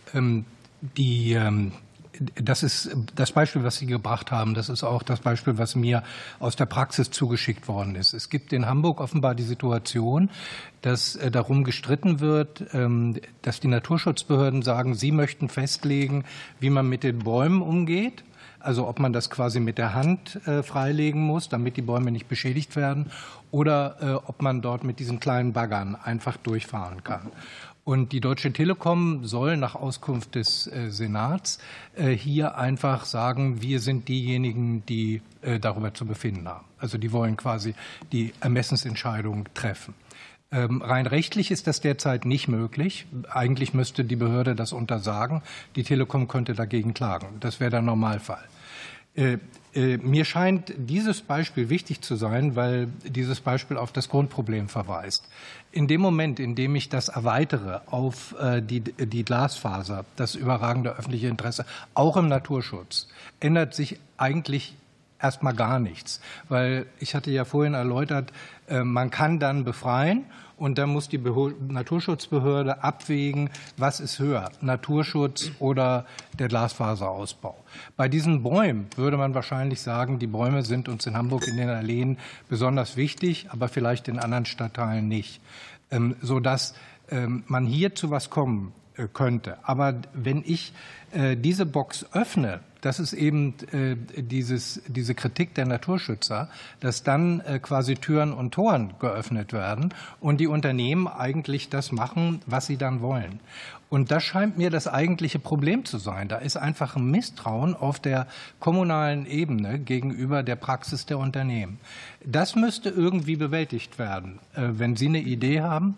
Das ist das Beispiel, was Sie gebracht haben. Das ist auch das Beispiel, was mir aus der Praxis zugeschickt worden ist. Es gibt in Hamburg offenbar die Situation, dass darum gestritten wird, dass die Naturschutzbehörden sagen, sie möchten festlegen, wie man mit den Bäumen umgeht. Also ob man das quasi mit der Hand freilegen muss, damit die Bäume nicht beschädigt werden, oder ob man dort mit diesen kleinen Baggern einfach durchfahren kann. Und die Deutsche Telekom soll nach Auskunft des Senats hier einfach sagen, wir sind diejenigen, die darüber zu befinden haben. Also die wollen quasi die Ermessensentscheidung treffen. Rein rechtlich ist das derzeit nicht möglich. Eigentlich müsste die Behörde das untersagen. Die Telekom könnte dagegen klagen. Das wäre der Normalfall. Mir scheint dieses Beispiel wichtig zu sein, weil dieses Beispiel auf das Grundproblem verweist. In dem Moment, in dem ich das erweitere auf die Glasfaser, das überragende öffentliche Interesse, auch im Naturschutz, ändert sich eigentlich erstmal gar nichts. Weil ich hatte ja vorhin erläutert, man kann dann befreien. Und dann muss die Naturschutzbehörde abwägen, was ist höher, Naturschutz oder der Glasfaserausbau. Bei diesen Bäumen würde man wahrscheinlich sagen, die Bäume sind uns in Hamburg in den Alleen besonders wichtig, aber vielleicht in anderen Stadtteilen nicht, sodass man hier zu was kommen könnte. Aber wenn ich diese Box öffne, das ist eben diese Kritik der Naturschützer, dass dann quasi Türen und Toren geöffnet werden und die Unternehmen eigentlich das machen, was sie dann wollen. Und das scheint mir das eigentliche Problem zu sein. Da ist einfach ein Misstrauen auf der kommunalen Ebene gegenüber der Praxis der Unternehmen. Das müsste irgendwie bewältigt werden. Wenn Sie eine Idee haben?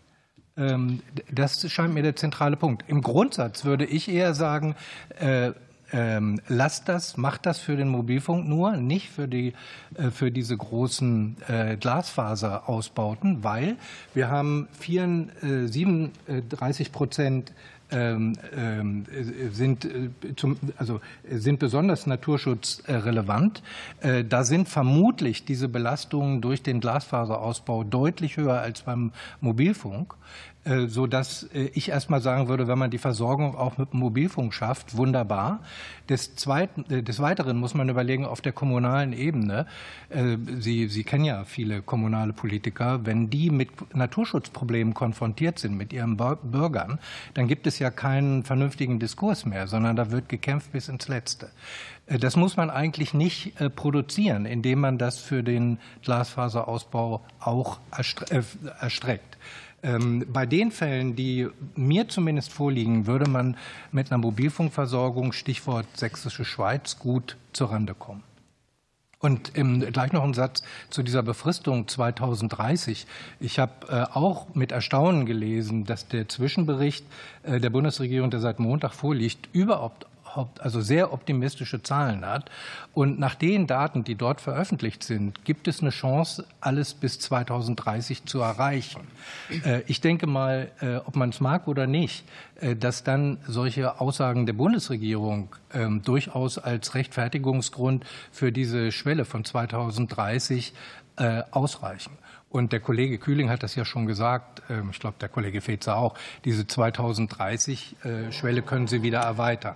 Das scheint mir der zentrale Punkt. Im Grundsatz würde ich eher sagen, macht das für den Mobilfunk nur, nicht für diese großen Glasfaserausbauten, weil wir haben 37% sind besonders naturschutzrelevant. Da sind vermutlich diese Belastungen durch den Glasfaserausbau deutlich höher als beim Mobilfunk, sodass ich erst mal sagen würde, wenn man die Versorgung auch mit dem Mobilfunk schafft, wunderbar. Des Weiteren muss man überlegen, auf der kommunalen Ebene, Sie kennen ja viele kommunale Politiker, wenn die mit Naturschutzproblemen konfrontiert sind, mit ihren Bürgern, dann gibt es ja keinen vernünftigen Diskurs mehr, sondern da wird gekämpft bis ins Letzte. Das muss man eigentlich nicht produzieren, indem man das für den Glasfaserausbau auch erstreckt. Bei den Fällen, die mir zumindest vorliegen, würde man mit einer Mobilfunkversorgung, Stichwort Sächsische Schweiz, gut zurande kommen. Und gleich noch ein Satz zu dieser Befristung 2030. Ich habe auch mit Erstaunen gelesen, dass der Zwischenbericht der Bundesregierung, der seit Montag vorliegt, also sehr optimistische Zahlen hat. Und nach den Daten, die dort veröffentlicht sind, gibt es eine Chance, alles bis 2030 zu erreichen. Ich denke mal, ob man es mag oder nicht, dass dann solche Aussagen der Bundesregierung durchaus als Rechtfertigungsgrund für diese Schwelle von 2030 ausreichen. Und der Kollege Kühling hat das ja schon gesagt, ich glaube, der Kollege Fetzer auch, diese 2030-Schwelle können Sie wieder erweitern.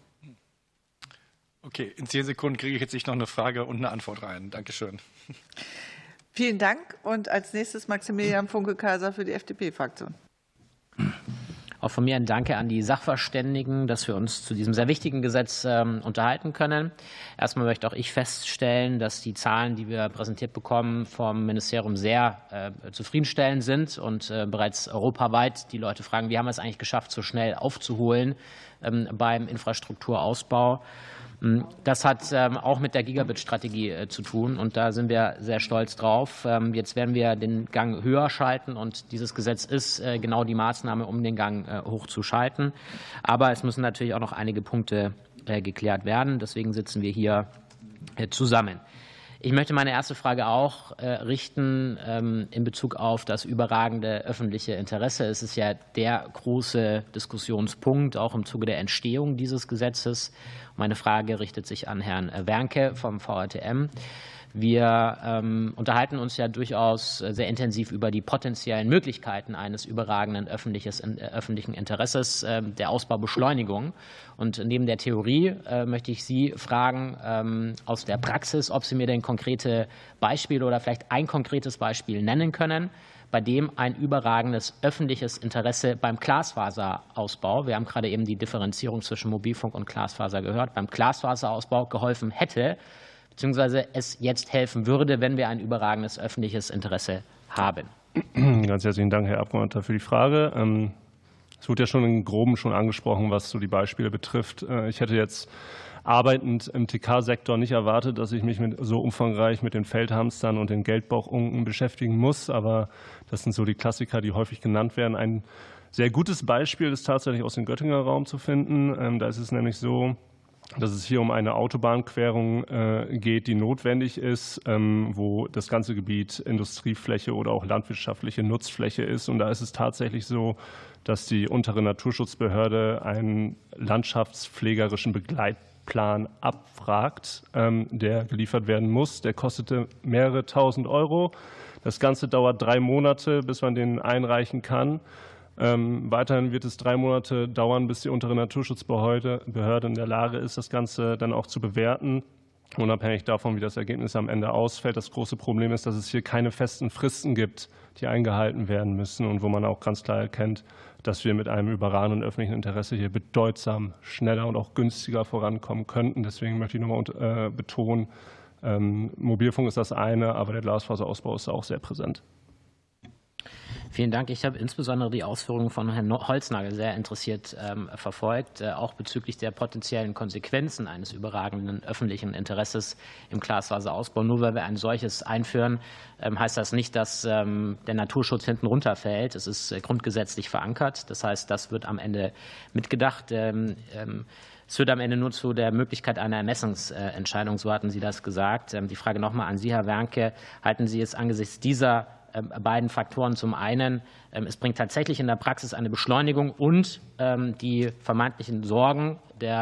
Okay, in 10 Sekunden kriege ich jetzt nicht noch eine Frage und eine Antwort rein. Dankeschön. Vielen Dank. Und als nächstes Maximilian Funke-Kaiser für die FDP-Fraktion. Auch von mir ein Danke an die Sachverständigen, dass wir uns zu diesem sehr wichtigen Gesetz unterhalten können. Erstmal möchte auch ich feststellen, dass die Zahlen, die wir präsentiert bekommen, vom Ministerium sehr zufriedenstellend sind und bereits europaweit die Leute fragen, wie haben wir es eigentlich geschafft, so schnell aufzuholen beim Infrastrukturausbau. Das hat auch mit der Gigabit-Strategie zu tun und da sind wir sehr stolz drauf. Jetzt werden wir den Gang höher schalten und dieses Gesetz ist genau die Maßnahme, um den Gang hoch zu schalten. Aber es müssen natürlich auch noch einige Punkte geklärt werden. Deswegen sitzen wir hier zusammen. Ich möchte meine erste Frage auch richten in Bezug auf das überragende öffentliche Interesse. Es ist ja der große Diskussionspunkt, auch im Zuge der Entstehung dieses Gesetzes. Meine Frage richtet sich an Herrn Wernke vom VRTM. Wir unterhalten uns ja durchaus sehr intensiv über die potenziellen Möglichkeiten eines überragenden öffentlichen Interesses, der Ausbaubeschleunigung. Und neben der Theorie möchte ich Sie fragen aus der Praxis, ob Sie mir denn konkrete Beispiele oder vielleicht ein konkretes Beispiel nennen können, bei dem ein überragendes öffentliches Interesse beim Glasfaserausbau, wir haben gerade eben die Differenzierung zwischen Mobilfunk und Glasfaser gehört, beim Glasfaserausbau geholfen hätte, beziehungsweise es jetzt helfen würde, wenn wir ein überragendes öffentliches Interesse haben. Ganz herzlichen Dank, Herr Abgeordneter, für die Frage. Es wurde ja schon im Groben schon angesprochen, was so die Beispiele betrifft. Ich hätte jetzt arbeitend im TK-Sektor nicht erwartet, dass ich mich so umfangreich mit den Feldhamstern und den Geldbauchunken beschäftigen muss. Aber das sind so die Klassiker, die häufig genannt werden. Ein sehr gutes Beispiel ist tatsächlich aus dem Göttinger Raum zu finden. Da ist es nämlich so, dass es hier um eine Autobahnquerung geht, die notwendig ist, wo das ganze Gebiet Industriefläche oder auch landwirtschaftliche Nutzfläche ist. Und da ist es tatsächlich so, dass die untere Naturschutzbehörde einen landschaftspflegerischen Begleitplan abfragt, der geliefert werden muss. Der kostete mehrere tausend Euro. Das Ganze dauert 3 Monate, bis man den einreichen kann. Weiterhin wird es 3 Monate dauern, bis die untere Naturschutzbehörde in der Lage ist, das Ganze dann auch zu bewerten, unabhängig davon, wie das Ergebnis am Ende ausfällt. Das große Problem ist, dass es hier keine festen Fristen gibt, die eingehalten werden müssen und wo man auch ganz klar erkennt, dass wir mit einem überragenden öffentlichen Interesse hier bedeutsam schneller und auch günstiger vorankommen könnten. Deswegen möchte ich nochmal betonen, Mobilfunk ist das eine, aber der Glasfaserausbau ist auch sehr präsent. Vielen Dank. Ich habe insbesondere die Ausführungen von Herrn Holznagel sehr interessiert verfolgt, auch bezüglich der potenziellen Konsequenzen eines überragenden öffentlichen Interesses im Glasfaserausbau. Nur weil wir ein solches einführen, heißt das nicht, dass der Naturschutz hinten runterfällt. Es ist grundgesetzlich verankert. Das heißt, das wird am Ende mitgedacht. Es führt am Ende nur zu der Möglichkeit einer Ermessungsentscheidung, so hatten Sie das gesagt. Die Frage nochmal an Sie, Herr Wernke. Halten Sie es angesichts dieser beiden Faktoren zum einen, es bringt tatsächlich in der Praxis eine Beschleunigung und die vermeintlichen Sorgen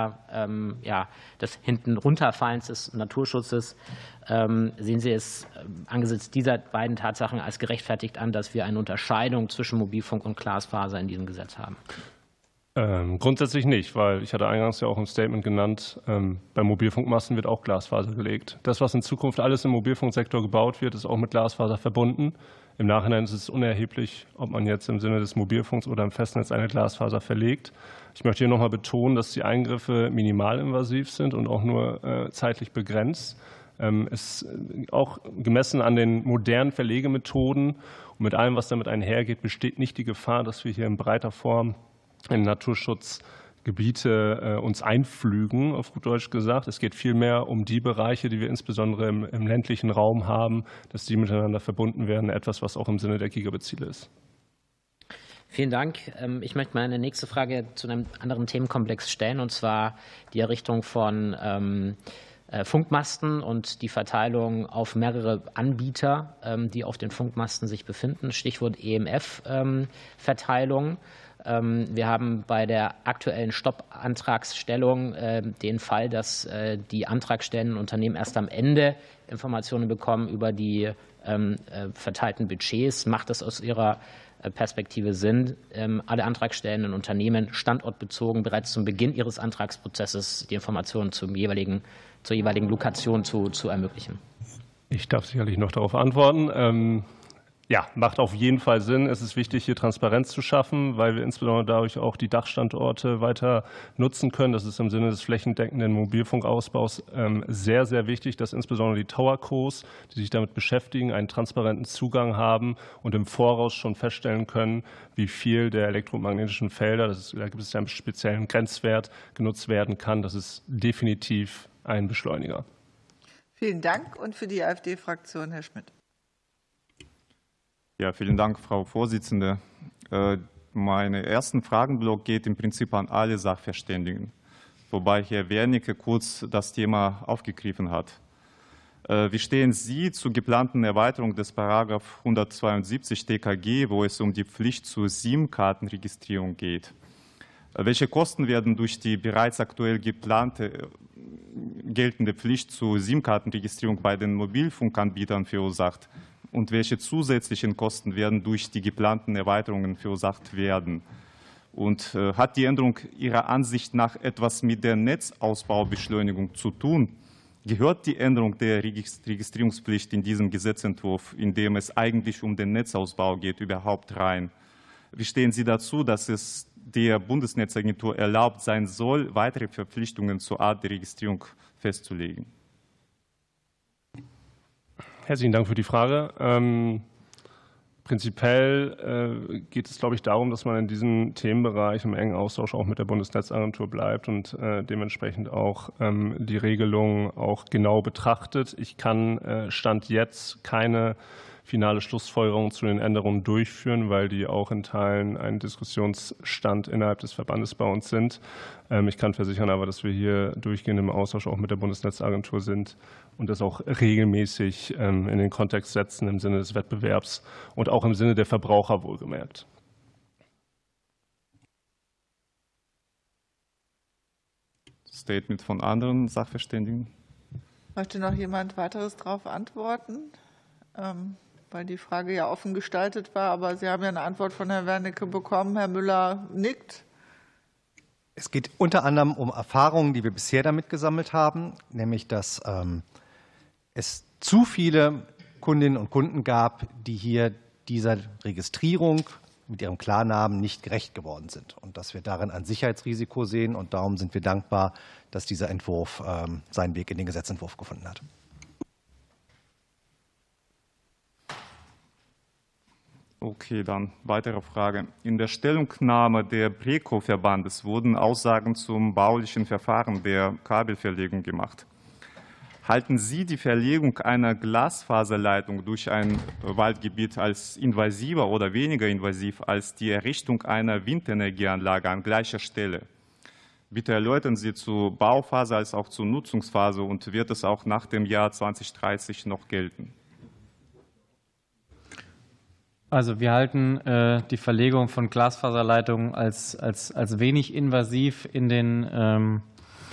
des Hintenrunterfallens des Naturschutzes, sehen Sie es angesichts dieser beiden Tatsachen als gerechtfertigt an, dass wir eine Unterscheidung zwischen Mobilfunk und Glasfaser in diesem Gesetz haben? Grundsätzlich nicht, weil ich hatte eingangs ja auch im Statement genannt, bei Mobilfunkmasten wird auch Glasfaser gelegt. Das, was in Zukunft alles im Mobilfunksektor gebaut wird, ist auch mit Glasfaser verbunden. Im Nachhinein ist es unerheblich, ob man jetzt im Sinne des Mobilfunks oder im Festnetz eine Glasfaser verlegt. Ich möchte hier noch mal betonen, dass die Eingriffe minimalinvasiv sind und auch nur zeitlich begrenzt. Es auch gemessen an den modernen Verlegemethoden und mit allem, was damit einhergeht, besteht nicht die Gefahr, dass wir hier in breiter Form in Naturschutzgebiete uns einpflügen, auf gut Deutsch gesagt. Es geht vielmehr um die Bereiche, die wir insbesondere im ländlichen Raum haben, dass die miteinander verbunden werden, etwas, was auch im Sinne der Gigabit-Ziele ist. Vielen Dank. Ich möchte meine nächste Frage zu einem anderen Themenkomplex stellen, und zwar die Errichtung von Funkmasten und die Verteilung auf mehrere Anbieter, die auf den Funkmasten sich befinden. Stichwort EMF-Verteilung. Wir haben bei der aktuellen Stoppantragsstellung den Fall, dass die antragstellenden Unternehmen erst am Ende Informationen bekommen über die verteilten Budgets. Macht es aus Ihrer Perspektive Sinn, alle antragstellenden Unternehmen standortbezogen bereits zum Beginn ihres Antragsprozesses die Informationen zur jeweiligen Lokation zu ermöglichen? Ich darf sicherlich noch darauf antworten. Ja, macht auf jeden Fall Sinn. Es ist wichtig, hier Transparenz zu schaffen, weil wir insbesondere dadurch auch die Dachstandorte weiter nutzen können. Das ist im Sinne des flächendeckenden Mobilfunkausbaus sehr, sehr wichtig, dass insbesondere die Towercos, die sich damit beschäftigen, einen transparenten Zugang haben und im Voraus schon feststellen können, wie viel der elektromagnetischen Felder, da gibt es ja einen speziellen Grenzwert, genutzt werden kann. Das ist definitiv ein Beschleuniger. Vielen Dank. Und für die AfD-Fraktion Herr Schmidt. Ja, vielen Dank, Frau Vorsitzende. Mein ersten Fragenblock geht im Prinzip an alle Sachverständigen. wobei Herr Wernicke kurz das Thema aufgegriffen hat. Wie stehen Sie zur geplanten Erweiterung des Paragraph 172 TKG, wo es um die Pflicht zur SIM-Kartenregistrierung geht? Welche Kosten werden durch die bereits aktuell geplante geltende Pflicht zur SIM-Kartenregistrierung bei den Mobilfunkanbietern verursacht? Und welche zusätzlichen Kosten werden durch die geplanten Erweiterungen verursacht werden? Und hat die Änderung Ihrer Ansicht nach etwas mit der Netzausbaubeschleunigung zu tun? Gehört die Änderung der Registrierungspflicht in diesem Gesetzentwurf, in dem es eigentlich um den Netzausbau geht, überhaupt rein? Wie stehen Sie dazu, dass es der Bundesnetzagentur erlaubt sein soll, weitere Verpflichtungen zur Art der Registrierung festzulegen? Herzlichen Dank für die Frage. Prinzipiell geht es, glaube ich, darum, dass man in diesem Themenbereich im engen Austausch auch mit der Bundesnetzagentur bleibt und dementsprechend auch die Regelungen auch genau betrachtet. Ich kann Stand jetzt keine finale Schlussfolgerung zu den Änderungen durchführen, weil die auch in Teilen ein Diskussionsstand innerhalb des Verbandes bei uns sind. Ich kann versichern aber, dass wir hier durchgehend im Austausch auch mit der Bundesnetzagentur sind und das auch regelmäßig in den Kontext setzen im Sinne des Wettbewerbs und auch im Sinne der Verbraucher wohlgemerkt. Statement von anderen Sachverständigen. Möchte noch jemand weiteres darauf antworten? Weil die Frage ja offen gestaltet war, aber Sie haben ja eine Antwort von Herrn Wernicke bekommen. Herr Müller nickt. Es geht unter anderem um Erfahrungen, die wir bisher damit gesammelt haben, nämlich dass es zu viele Kundinnen und Kunden gab, die hier dieser Registrierung mit ihrem Klarnamen nicht gerecht geworden sind und dass wir darin ein Sicherheitsrisiko sehen. Und darum sind wir dankbar, dass dieser Entwurf seinen Weg in den Gesetzentwurf gefunden hat. Okay, dann weitere Frage. In der Stellungnahme der BREKO-Verbandes wurden Aussagen zum baulichen Verfahren der Kabelverlegung gemacht. Halten Sie die Verlegung einer Glasfaserleitung durch ein Waldgebiet als invasiver oder weniger invasiv als die Errichtung einer Windenergieanlage an gleicher Stelle? Bitte erläutern Sie zur Bauphase als auch zur Nutzungsphase und wird es auch nach dem Jahr 2030 noch gelten? Also wir halten die Verlegung von Glasfaserleitungen als wenig invasiv in dem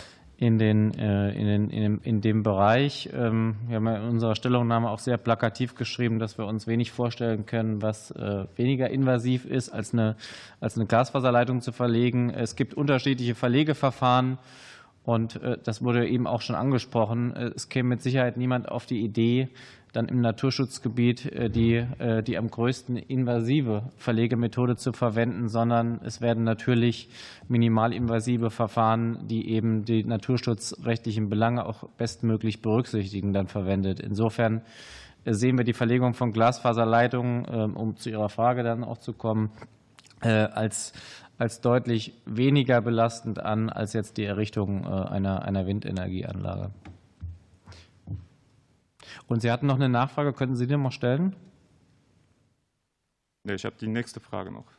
Bereich. Wir haben ja in unserer Stellungnahme auch sehr plakativ geschrieben, dass wir uns wenig vorstellen können, was weniger invasiv ist, als eine Glasfaserleitung zu verlegen. Es gibt unterschiedliche Verlegeverfahren. Und das wurde eben auch schon angesprochen. Es käme mit Sicherheit niemand auf die Idee, dann im Naturschutzgebiet die am größten invasive Verlegemethode zu verwenden, sondern es werden natürlich minimalinvasive Verfahren, die eben die naturschutzrechtlichen Belange auch bestmöglich berücksichtigen, dann verwendet. Insofern sehen wir die Verlegung von Glasfaserleitungen, um zu Ihrer Frage dann auch zu kommen, als deutlich weniger belastend an als jetzt die Errichtung einer Windenergieanlage. Und Sie hatten noch eine Nachfrage, könnten Sie die noch stellen? Ja, ich habe die nächste Frage noch.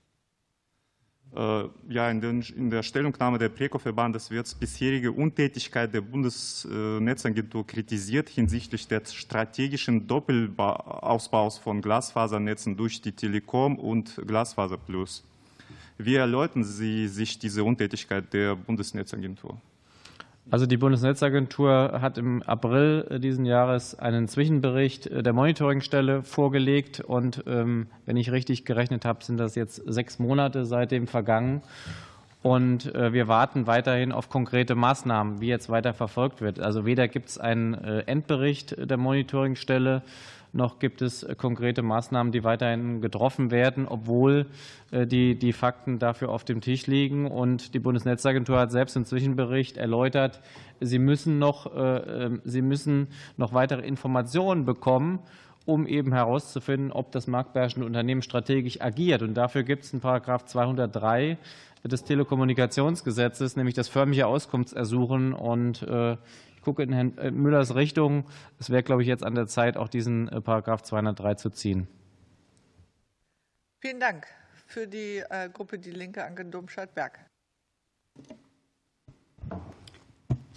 Ja, in der Stellungnahme der BREKO-Verbandes wird bisherige Untätigkeit der Bundesnetzagentur kritisiert hinsichtlich des strategischen Doppelausbaus von Glasfasernetzen durch die Telekom und Glasfaser Plus. Wie erläutern Sie sich diese Untätigkeit der Bundesnetzagentur? Also die Bundesnetzagentur hat im April diesen Jahres einen Zwischenbericht der Monitoringstelle vorgelegt. Und wenn ich richtig gerechnet habe, sind das jetzt 6 Monate seitdem vergangen. Und wir warten weiterhin auf konkrete Maßnahmen, wie jetzt weiter verfolgt wird. Also weder gibt es einen Endbericht der Monitoringstelle, noch gibt es konkrete Maßnahmen, die weiterhin getroffen werden, obwohl die Fakten dafür auf dem Tisch liegen. Und die Bundesnetzagentur hat selbst im Zwischenbericht erläutert, sie müssen noch weitere Informationen bekommen, um eben herauszufinden, ob das marktbeherrschende Unternehmen strategisch agiert. Und dafür gibt es in § 203 des Telekommunikationsgesetzes, nämlich das förmliche Auskunftsersuchen. Und ich gucke in Herrn Müllers Richtung. Es wäre, glaube ich, jetzt an der Zeit, auch diesen § 203 zu ziehen. Vielen Dank. Für die Gruppe Die Linke, Anke Domscheit-Berg.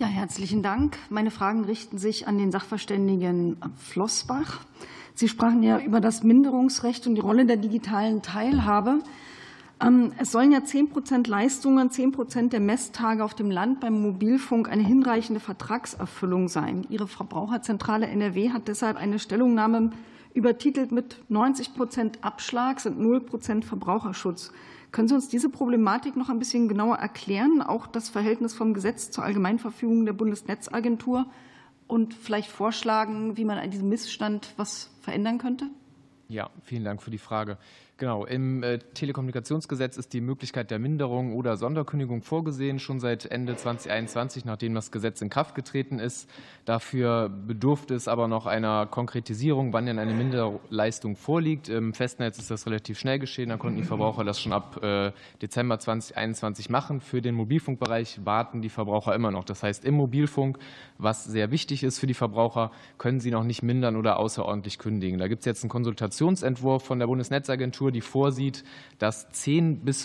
Ja, herzlichen Dank. Meine Fragen richten sich an den Sachverständigen Flossbach. Sie sprachen ja über das Minderungsrecht und die Rolle der digitalen Teilhabe. Es sollen ja 10% Leistungen, 10% der Messtage auf dem Land beim Mobilfunk eine hinreichende Vertragserfüllung sein. Ihre Verbraucherzentrale NRW hat deshalb eine Stellungnahme übertitelt mit 90% Abschlag sind 0% Verbraucherschutz. Können Sie uns diese Problematik noch ein bisschen genauer erklären, auch das Verhältnis vom Gesetz zur Allgemeinverfügung der Bundesnetzagentur und vielleicht vorschlagen, wie man an diesem Missstand was verändern könnte? Ja, vielen Dank für die Frage. Genau, im Telekommunikationsgesetz ist die Möglichkeit der Minderung oder Sonderkündigung vorgesehen, schon seit Ende 2021, nachdem das Gesetz in Kraft getreten ist. Dafür bedurfte es aber noch einer Konkretisierung, wann denn eine Minderleistung vorliegt. Im Festnetz ist das relativ schnell geschehen, da konnten die Verbraucher das schon ab Dezember 2021 machen. Für den Mobilfunkbereich warten die Verbraucher immer noch. Das heißt, im Mobilfunk, was sehr wichtig ist für die Verbraucher, können sie noch nicht mindern oder außerordentlich kündigen. Da gibt es jetzt einen Konsultationsentwurf von der Bundesnetzagentur, die vorsieht, dass 10 bis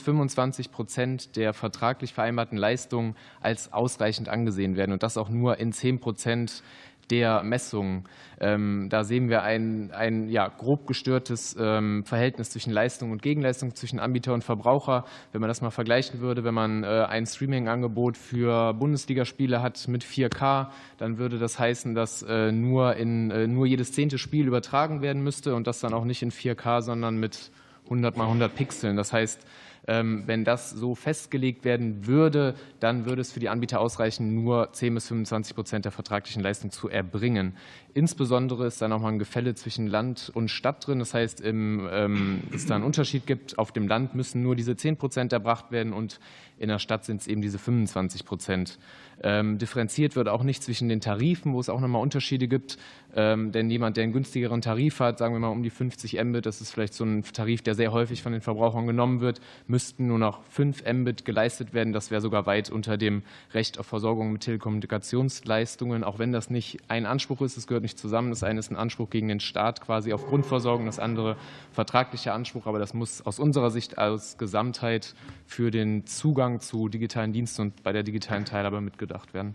25% der vertraglich vereinbarten Leistungen als ausreichend angesehen werden und das auch nur in 10% der Messungen. Da sehen wir ein grob gestörtes Verhältnis zwischen Leistung und Gegenleistung, zwischen Anbieter und Verbraucher. Wenn man das mal vergleichen würde, wenn man ein Streaming-Angebot für Bundesligaspiele hat mit 4K, dann würde das heißen, dass nur jedes 10. Spiel übertragen werden müsste und das dann auch nicht in 4K, sondern mit 100 mal 100 Pixeln. Das heißt, wenn das so festgelegt werden würde, dann würde es für die Anbieter ausreichen, nur 10 bis 25% der vertraglichen Leistung zu erbringen. Insbesondere ist da nochmal ein Gefälle zwischen Land und Stadt drin. Das heißt, es da einen Unterschied gibt. Auf dem Land müssen nur diese 10% erbracht werden und in der Stadt sind es eben diese 25%. Differenziert wird auch nicht zwischen den Tarifen, wo es auch nochmal Unterschiede gibt. Denn jemand, der einen günstigeren Tarif hat, sagen wir mal um die 50 Mbit, das ist vielleicht so ein Tarif, der sehr häufig von den Verbrauchern genommen wird, müssten nur noch 5 Mbit geleistet werden. Das wäre sogar weit unter dem Recht auf Versorgung mit Telekommunikationsleistungen, auch wenn das nicht ein Anspruch ist. Es gehört nicht zusammen. Das eine ist ein Anspruch gegen den Staat quasi auf Grundversorgung, das andere vertraglicher Anspruch. Aber das muss aus unserer Sicht als Gesamtheit für den Zugang zu digitalen Diensten und bei der digitalen Teilhabe mitgedacht werden.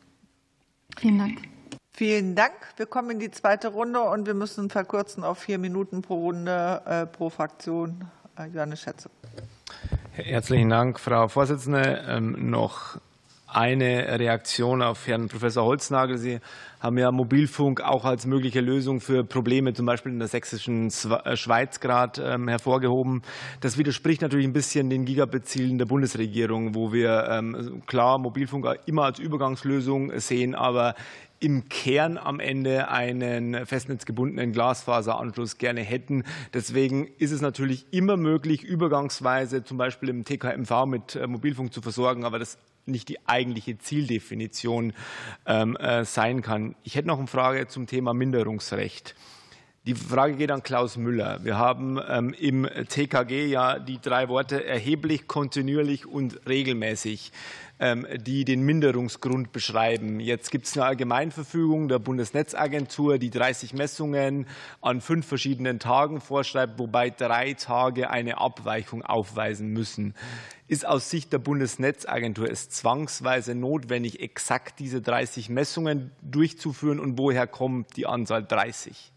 Vielen Dank. Vielen Dank. Wir kommen in die zweite Runde und wir müssen verkürzen auf 4 Minuten pro Runde pro Fraktion. Johannes Schätze. Herzlichen Dank, Frau Vorsitzende. Noch eine Reaktion auf Herrn Professor Holznagel. Sie haben ja Mobilfunk auch als mögliche Lösung für Probleme, zum Beispiel in der sächsischen Schweiz gerade hervorgehoben. Das widerspricht natürlich ein bisschen den Gigabit-Zielen der Bundesregierung, wo wir klar Mobilfunk immer als Übergangslösung sehen, aber im Kern am Ende einen festnetzgebundenen Glasfaseranschluss gerne hätten. Deswegen ist es natürlich immer möglich, übergangsweise zum Beispiel im TKMV mit Mobilfunk zu versorgen, aber das nicht die eigentliche Zieldefinition sein kann. Ich hätte noch eine Frage zum Thema Minderungsrecht. Die Frage geht an Klaus Müller. Wir haben im TKG ja die 3 Worte erheblich, kontinuierlich und regelmäßig, die den Minderungsgrund beschreiben. Jetzt gibt es eine Allgemeinverfügung der Bundesnetzagentur, die 30 Messungen an 5 verschiedenen Tagen vorschreibt, wobei 3 Tage eine Abweichung aufweisen müssen. Ist aus Sicht der Bundesnetzagentur es zwangsweise notwendig, exakt diese 30 Messungen durchzuführen und woher kommt die Anzahl 30?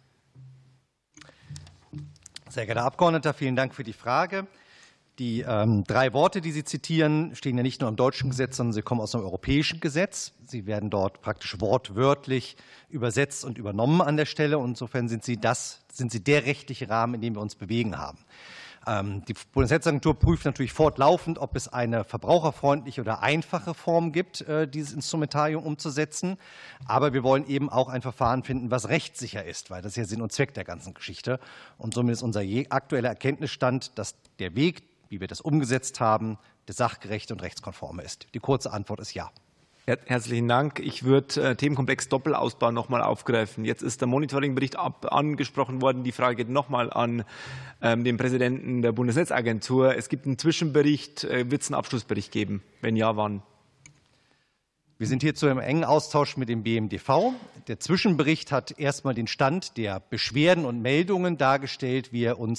Sehr geehrter Herr Abgeordneter, vielen Dank für die Frage. Die 3 Worte, die Sie zitieren, stehen ja nicht nur im deutschen Gesetz, sondern sie kommen aus dem europäischen Gesetz. Sie werden dort praktisch wortwörtlich übersetzt und übernommen an der Stelle. Und insofern sind sie der rechtliche Rahmen, in dem wir uns bewegen haben. Die Bundesnetzagentur prüft natürlich fortlaufend, ob es eine verbraucherfreundliche oder einfache Form gibt, dieses Instrumentarium umzusetzen. Aber wir wollen eben auch ein Verfahren finden, was rechtssicher ist, weil das ist ja Sinn und Zweck der ganzen Geschichte. Und somit ist unser aktueller Erkenntnisstand, dass der Weg, wie wir das umgesetzt haben, der sachgerechte und rechtskonforme ist. Die kurze Antwort ist ja. Herzlichen Dank. Ich würde Themenkomplex Doppelausbau noch mal aufgreifen. Jetzt ist der Monitoringbericht angesprochen worden. Die Frage geht noch mal an den Präsidenten der Bundesnetzagentur. Es gibt einen Zwischenbericht. Wird es einen Abschlussbericht geben? Wenn ja, wann? Wir sind hierzu im engen Austausch mit dem BMDV. Der Zwischenbericht hat erstmal den Stand der Beschwerden und Meldungen dargestellt, wie er uns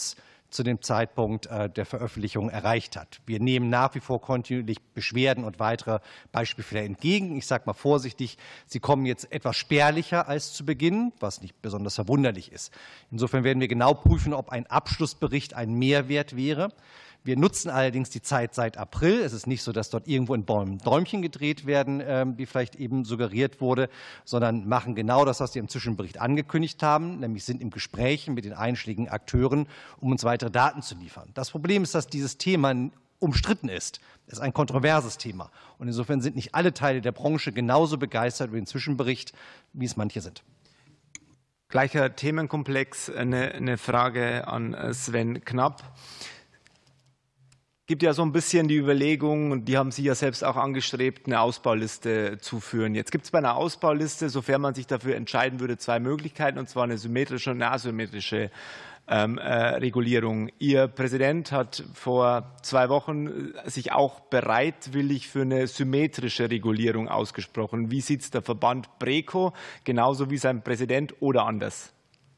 zu dem Zeitpunkt der Veröffentlichung erreicht hat. Wir nehmen nach wie vor kontinuierlich Beschwerden und weitere Beispielfälle entgegen. Ich sage mal vorsichtig, sie kommen jetzt etwas spärlicher als zu Beginn, was nicht besonders verwunderlich ist. Insofern werden wir genau prüfen, ob ein Abschlussbericht ein Mehrwert wäre. Wir nutzen allerdings die Zeit seit April. Es ist nicht so, dass dort irgendwo in Bäumen Däumchen gedreht werden, wie vielleicht eben suggeriert wurde, sondern machen genau das, was wir im Zwischenbericht angekündigt haben, nämlich sind im Gespräch mit den einschlägigen Akteuren, um uns weitere Daten zu liefern. Das Problem ist, dass dieses Thema umstritten ist. Es ist ein kontroverses Thema. Und insofern sind nicht alle Teile der Branche genauso begeistert über den Zwischenbericht, wie es manche sind. Gleicher Themenkomplex, eine Frage an Sven Knapp. Es gibt ja so ein bisschen die Überlegung, und die haben Sie ja selbst auch angestrebt, eine Ausbauliste zu führen. Jetzt gibt es bei einer Ausbauliste, sofern man sich dafür entscheiden würde, zwei Möglichkeiten, und zwar eine symmetrische und eine asymmetrische Regulierung. Ihr Präsident hat vor 2 Wochen sich auch bereitwillig für eine symmetrische Regulierung ausgesprochen. Wie sieht es der Verband BREKO, genauso wie sein Präsident oder anders?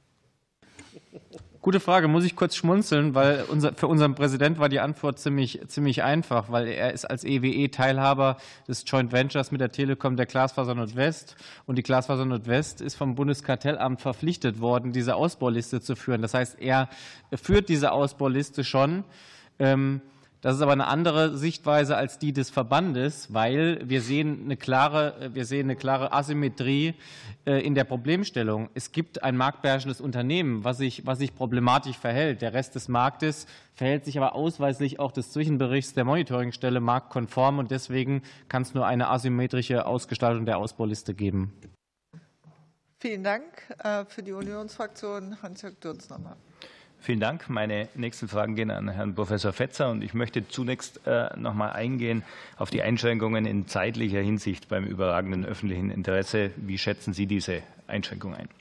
Gute Frage, muss ich kurz schmunzeln, weil für unseren Präsident war die Antwort ziemlich einfach, weil er ist als EWE Teilhaber des Joint Ventures mit der Telekom der Glasfaser Nordwest, und die Glasfaser Nordwest ist vom Bundeskartellamt verpflichtet worden, diese Ausbauliste zu führen. Das heißt, er führt diese Ausbauliste schon. Das ist aber eine andere Sichtweise als die des Verbandes, weil wir sehen eine klare Asymmetrie in der Problemstellung. Es gibt ein marktbeherrschendes Unternehmen, was sich problematisch verhält. Der Rest des Marktes verhält sich aber ausweislich auch des Zwischenberichts der Monitoringstelle marktkonform, und deswegen kann es nur eine asymmetrische Ausgestaltung der Ausbauliste geben. Vielen Dank. Für die Unionsfraktion Hans-Jörg Dürz nochmal. Vielen Dank. Meine nächsten Fragen gehen an Herrn Professor Fetzer, und ich möchte zunächst noch mal eingehen auf die Einschränkungen in zeitlicher Hinsicht beim überragenden öffentlichen Interesse. Wie schätzen Sie diese Einschränkung ein?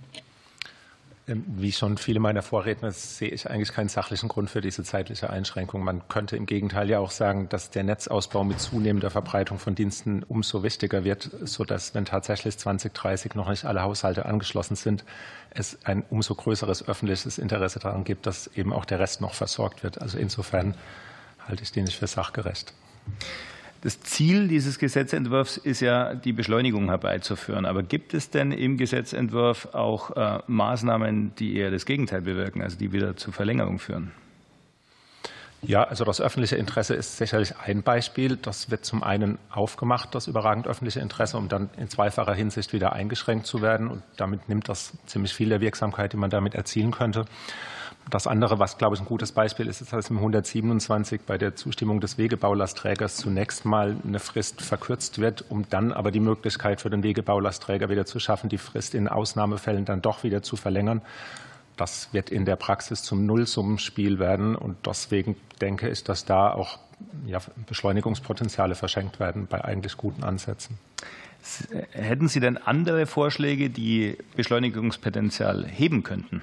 Wie schon viele meiner Vorredner sehe ich eigentlich keinen sachlichen Grund für diese zeitliche Einschränkung. Man könnte im Gegenteil ja auch sagen, dass der Netzausbau mit zunehmender Verbreitung von Diensten umso wichtiger wird, sodass, wenn tatsächlich 2030 noch nicht alle Haushalte angeschlossen sind, es ein umso größeres öffentliches Interesse daran gibt, dass eben auch der Rest noch versorgt wird. Also insofern halte ich den nicht für sachgerecht. Das Ziel dieses Gesetzentwurfs ist ja, die Beschleunigung herbeizuführen. Aber gibt es denn im Gesetzentwurf auch Maßnahmen, die eher das Gegenteil bewirken, also die wieder zur Verlängerung führen? Ja, also das öffentliche Interesse ist sicherlich ein Beispiel. Das wird zum einen aufgemacht, das überragend öffentliche Interesse, um dann in zweifacher Hinsicht wieder eingeschränkt zu werden. Und damit nimmt das ziemlich viel der Wirksamkeit, die man damit erzielen könnte. Das andere, was, glaube ich, ein gutes Beispiel ist, ist, dass im 127 bei der Zustimmung des Wegebaulastträgers zunächst mal eine Frist verkürzt wird, um dann aber die Möglichkeit für den Wegebaulastträger wieder zu schaffen, die Frist in Ausnahmefällen dann doch wieder zu verlängern. Das wird in der Praxis zum Nullsummenspiel werden, und deswegen denke ich, dass da auch Beschleunigungspotenziale verschenkt werden bei eigentlich guten Ansätzen. Hätten Sie denn andere Vorschläge, die Beschleunigungspotenzial heben könnten?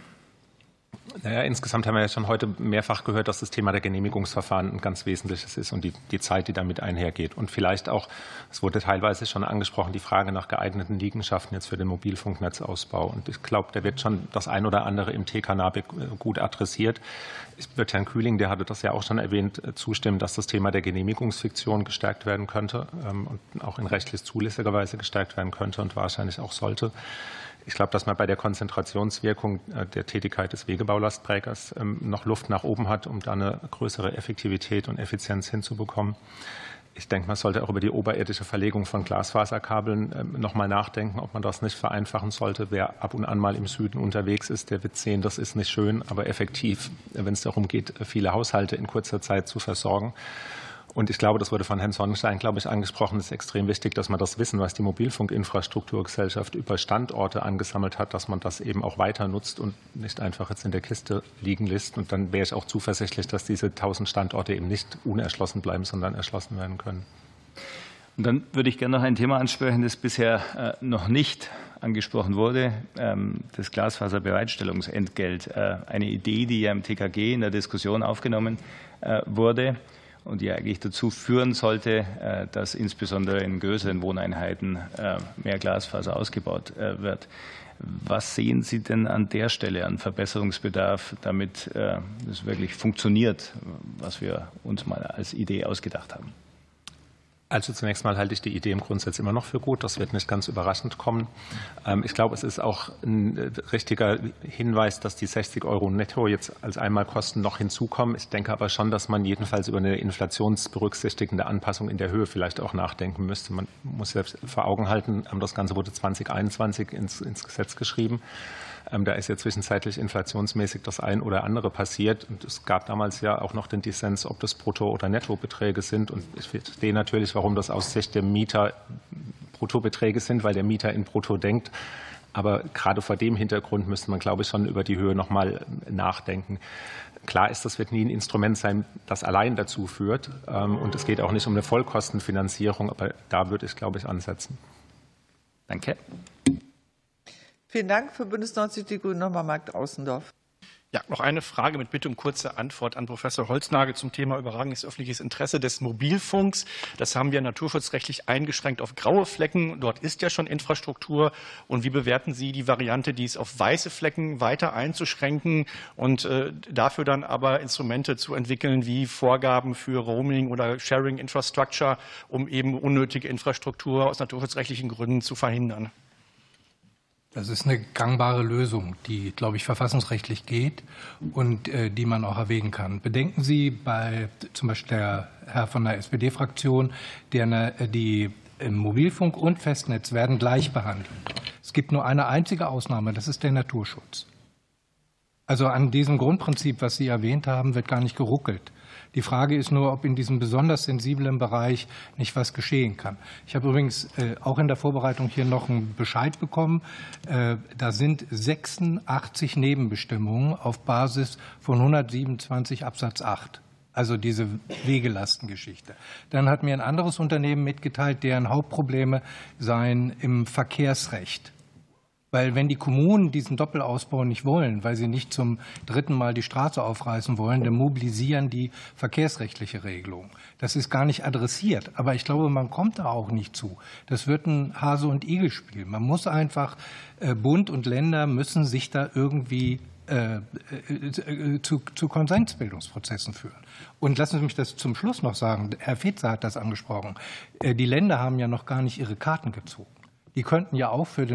Naja, insgesamt haben wir ja schon heute mehrfach gehört, dass das Thema der Genehmigungsverfahren ein ganz wesentliches ist und die Zeit, die damit einhergeht. Und vielleicht auch, es wurde teilweise schon angesprochen, die Frage nach geeigneten Liegenschaften jetzt für den Mobilfunknetzausbau. Und ich glaube, da wird schon das ein oder andere im TKNABIC gut adressiert. Ich würde Herrn Kühling, der hatte das ja auch schon erwähnt, zustimmen, dass das Thema der Genehmigungsfiktion gestärkt werden könnte und auch in rechtlich zulässiger Weise gestärkt werden könnte und wahrscheinlich auch sollte. Ich glaube, dass man bei der Konzentrationswirkung der Tätigkeit des Wegebaulastträgers noch Luft nach oben hat, um da eine größere Effektivität und Effizienz hinzubekommen. Ich denke, man sollte auch über die oberirdische Verlegung von Glasfaserkabeln noch mal nachdenken, ob man das nicht vereinfachen sollte. Wer ab und an mal im Süden unterwegs ist, der wird sehen, das ist nicht schön, aber effektiv, wenn es darum geht, viele Haushalte in kurzer Zeit zu versorgen. Und ich glaube, das wurde von Herrn Sonnenstein, angesprochen, es ist extrem wichtig, dass man das Wissen, was die Mobilfunkinfrastrukturgesellschaft über Standorte angesammelt hat, dass man das eben auch weiter nutzt und nicht einfach jetzt in der Kiste liegen lässt. Und dann wäre ich auch zuversichtlich, dass diese 1000 Standorte eben nicht unerschlossen bleiben, sondern erschlossen werden können. Und dann würde ich gerne noch ein Thema ansprechen, das bisher noch nicht angesprochen wurde, das Glasfaserbereitstellungsentgelt. Eine Idee, die ja im TKG in der Diskussion aufgenommen wurde und die eigentlich dazu führen sollte, dass insbesondere in größeren Wohneinheiten mehr Glasfaser ausgebaut wird. Was sehen Sie denn an der Stelle an Verbesserungsbedarf, damit es wirklich funktioniert, was wir uns mal als Idee ausgedacht haben? Also zunächst mal halte ich die Idee im Grundsatz immer noch für gut. Das wird nicht ganz überraschend kommen. Ich glaube, es ist auch ein richtiger Hinweis, dass die 60 € netto jetzt als Einmalkosten noch hinzukommen. Ich denke aber schon, dass man jedenfalls über eine inflationsberücksichtigende Anpassung in der Höhe vielleicht auch nachdenken müsste. Man muss selbst vor Augen halten, das Ganze wurde 2021 ins Gesetz geschrieben. Da ist ja zwischenzeitlich inflationsmäßig das ein oder andere passiert. Und es gab damals ja auch noch den Dissens, ob das Brutto- oder Nettobeträge sind. Und ich verstehe natürlich, warum das aus Sicht der Mieter Bruttobeträge sind, weil der Mieter in Brutto denkt. Aber gerade vor dem Hintergrund müsste man, glaube ich, schon über die Höhe noch mal nachdenken. Klar ist, das wird nie ein Instrument sein, das allein dazu führt. Und es geht auch nicht um eine Vollkostenfinanzierung. Aber da würde ich, glaube ich, ansetzen. Danke. Vielen Dank. Für Bündnis 90 Die Grünen nochmal Marc Außendorf. Ja, noch eine Frage mit Bitte um kurze Antwort an Professor Holznagel zum Thema überragendes öffentliches Interesse des Mobilfunks. Das haben wir naturschutzrechtlich eingeschränkt auf graue Flecken. Dort ist ja schon Infrastruktur. Und wie bewerten Sie die Variante, dies auf weiße Flecken weiter einzuschränken und dafür dann aber Instrumente zu entwickeln wie Vorgaben für Roaming oder Sharing Infrastructure, um eben unnötige Infrastruktur aus naturschutzrechtlichen Gründen zu verhindern? Das ist eine gangbare Lösung, die, glaube ich, verfassungsrechtlich geht und die man auch erwägen kann. Bedenken Sie bei zum Beispiel der Herr von der SPD-Fraktion, die Mobilfunk und Festnetz werden gleich behandelt. Es gibt nur eine einzige Ausnahme, das ist der Naturschutz. Also an diesem Grundprinzip, was Sie erwähnt haben, wird gar nicht geruckelt. Die Frage ist nur, ob in diesem besonders sensiblen Bereich nicht was geschehen kann. Ich habe übrigens auch in der Vorbereitung hier noch einen Bescheid bekommen. Da sind 86 Nebenbestimmungen auf Basis von 127 Absatz 8. Also diese Wegelastengeschichte. Dann hat mir ein anderes Unternehmen mitgeteilt, deren Hauptprobleme seien im Verkehrsrecht. Weil wenn die Kommunen diesen Doppelausbau nicht wollen, weil sie nicht zum dritten Mal die Straße aufreißen wollen, dann mobilisieren die verkehrsrechtliche Regelung. Das ist gar nicht adressiert, aber ich glaube, man kommt da auch nicht zu. Das wird ein Hase- und Igel-Spiel. Man muss einfach, Bund und Länder müssen sich da irgendwie zu Konsensbildungsprozessen führen. Und lassen Sie mich das zum Schluss noch sagen. Herr Fetzer hat das angesprochen. Die Länder haben ja noch gar nicht ihre Karten gezogen. Die könnten ja auch für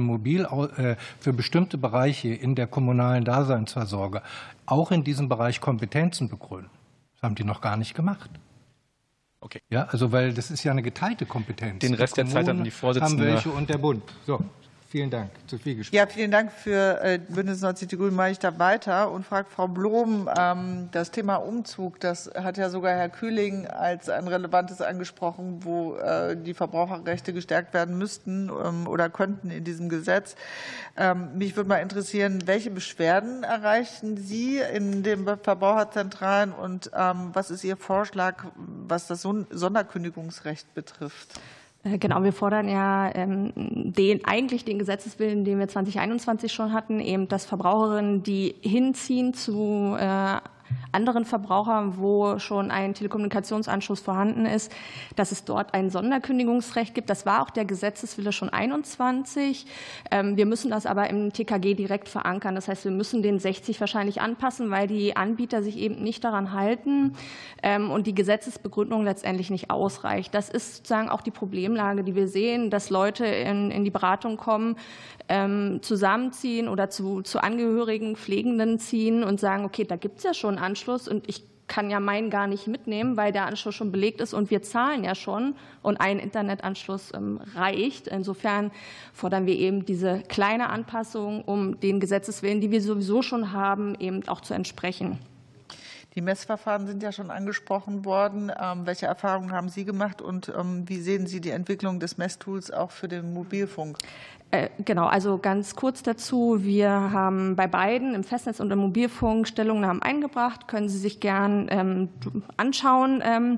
für bestimmte Bereiche in der kommunalen Daseinsvorsorge auch in diesem Bereich Kompetenzen begründen. Das haben die noch gar nicht gemacht. Okay. Ja, also weil das ist ja eine geteilte Kompetenz. Den Rest der Zeit haben die Vorsitzende. Haben welche und der Bund. So. Vielen Dank. Zu viel gesprochen. Ja, vielen Dank für Bündnis 90 Die Grünen. Mache ich da weiter und frage Frau Blom, das Thema Umzug, das hat ja sogar Herr Kühling als ein relevantes angesprochen, wo die Verbraucherrechte gestärkt werden müssten oder könnten in diesem Gesetz. Mich würde mal interessieren, welche Beschwerden erreichen Sie in den Verbraucherzentralen und was ist Ihr Vorschlag, was das Sonderkündigungsrecht betrifft? Genau, wir fordern ja eigentlich den Gesetzeswillen, den wir 2021 schon hatten, eben, dass Verbraucherinnen, die hinziehen zu anderen Verbrauchern, wo schon ein Telekommunikationsanschluss vorhanden ist, dass es dort ein Sonderkündigungsrecht gibt. Das war auch der Gesetzeswille schon 21. Wir müssen das aber im TKG direkt verankern. Das heißt, wir müssen den 60 wahrscheinlich anpassen, weil die Anbieter sich eben nicht daran halten und die Gesetzesbegründung letztendlich nicht ausreicht. Das ist sozusagen auch die Problemlage, die wir sehen, dass Leute in die Beratung kommen, zusammenziehen oder zu Angehörigen, Pflegenden ziehen und sagen, okay, da gibt es ja schon einen Anschluss und ich kann ja meinen gar nicht mitnehmen, weil der Anschluss schon belegt ist und wir zahlen ja schon und ein Internetanschluss reicht. Insofern fordern wir eben diese kleine Anpassung, um den Gesetzeswillen, die wir sowieso schon haben, eben auch zu entsprechen. Die Messverfahren sind ja schon angesprochen worden. Welche Erfahrungen haben Sie gemacht und wie sehen Sie die Entwicklung des Messtools auch für den Mobilfunk? Genau, also ganz kurz dazu. Wir haben bei beiden, im Festnetz und im Mobilfunk, Stellungnahmen eingebracht. Können Sie sich gern anschauen.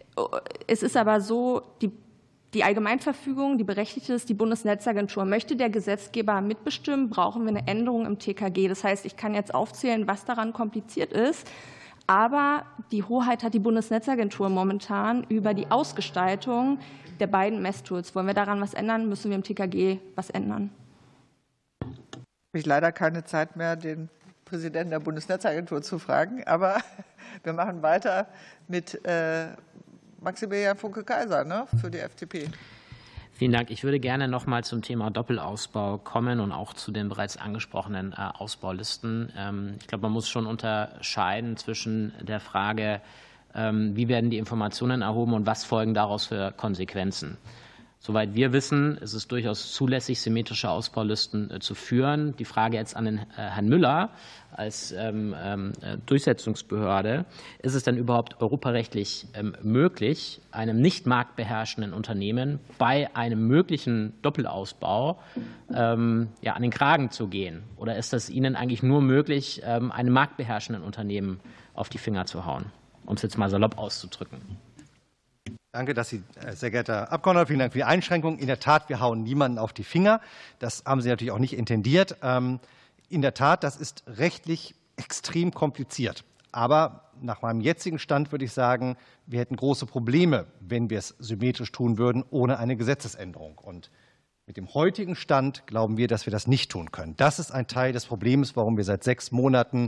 Es ist aber so, die Allgemeinverfügung, die berechtigt ist, die Bundesnetzagentur. Möchte der Gesetzgeber mitbestimmen, brauchen wir eine Änderung im TKG. Das heißt, ich kann jetzt aufzählen, was daran kompliziert ist. Aber die Hoheit hat die Bundesnetzagentur momentan über die Ausgestaltung der beiden Messtools. Wollen wir daran was ändern, müssen wir im TKG was ändern. habe ich leider keine Zeit mehr, den Präsidenten der Bundesnetzagentur zu fragen, aber wir machen weiter mit Maximilian Funke-Kaiser, ne, für die FDP. Vielen Dank. Ich würde gerne noch mal zum Thema Doppelausbau kommen und auch zu den bereits angesprochenen Ausbaulisten. Ich glaube, man muss schon unterscheiden zwischen der Frage, wie werden die Informationen erhoben und was folgen daraus für Konsequenzen. Soweit wir wissen, ist es durchaus zulässig, symmetrische Ausbaulisten zu führen. Die Frage jetzt an den Herrn Müller als Durchsetzungsbehörde: Ist es denn überhaupt europarechtlich möglich, einem nicht marktbeherrschenden Unternehmen bei einem möglichen Doppelausbau an den Kragen zu gehen? Oder ist es Ihnen eigentlich nur möglich, einem marktbeherrschenden Unternehmen auf die Finger zu hauen, um es jetzt mal salopp auszudrücken? Danke, dass Sie, sehr geehrter Herr Abgeordneter, vielen Dank für die Einschränkung. In der Tat, wir hauen niemanden auf die Finger. Das haben Sie natürlich auch nicht intendiert. In der Tat, das ist rechtlich extrem kompliziert. Aber nach meinem jetzigen Stand würde ich sagen, wir hätten große Probleme, wenn wir es symmetrisch tun würden, ohne eine Gesetzesänderung. Und mit dem heutigen Stand glauben wir, dass wir das nicht tun können. Das ist ein Teil des Problems, warum wir seit 6 Monaten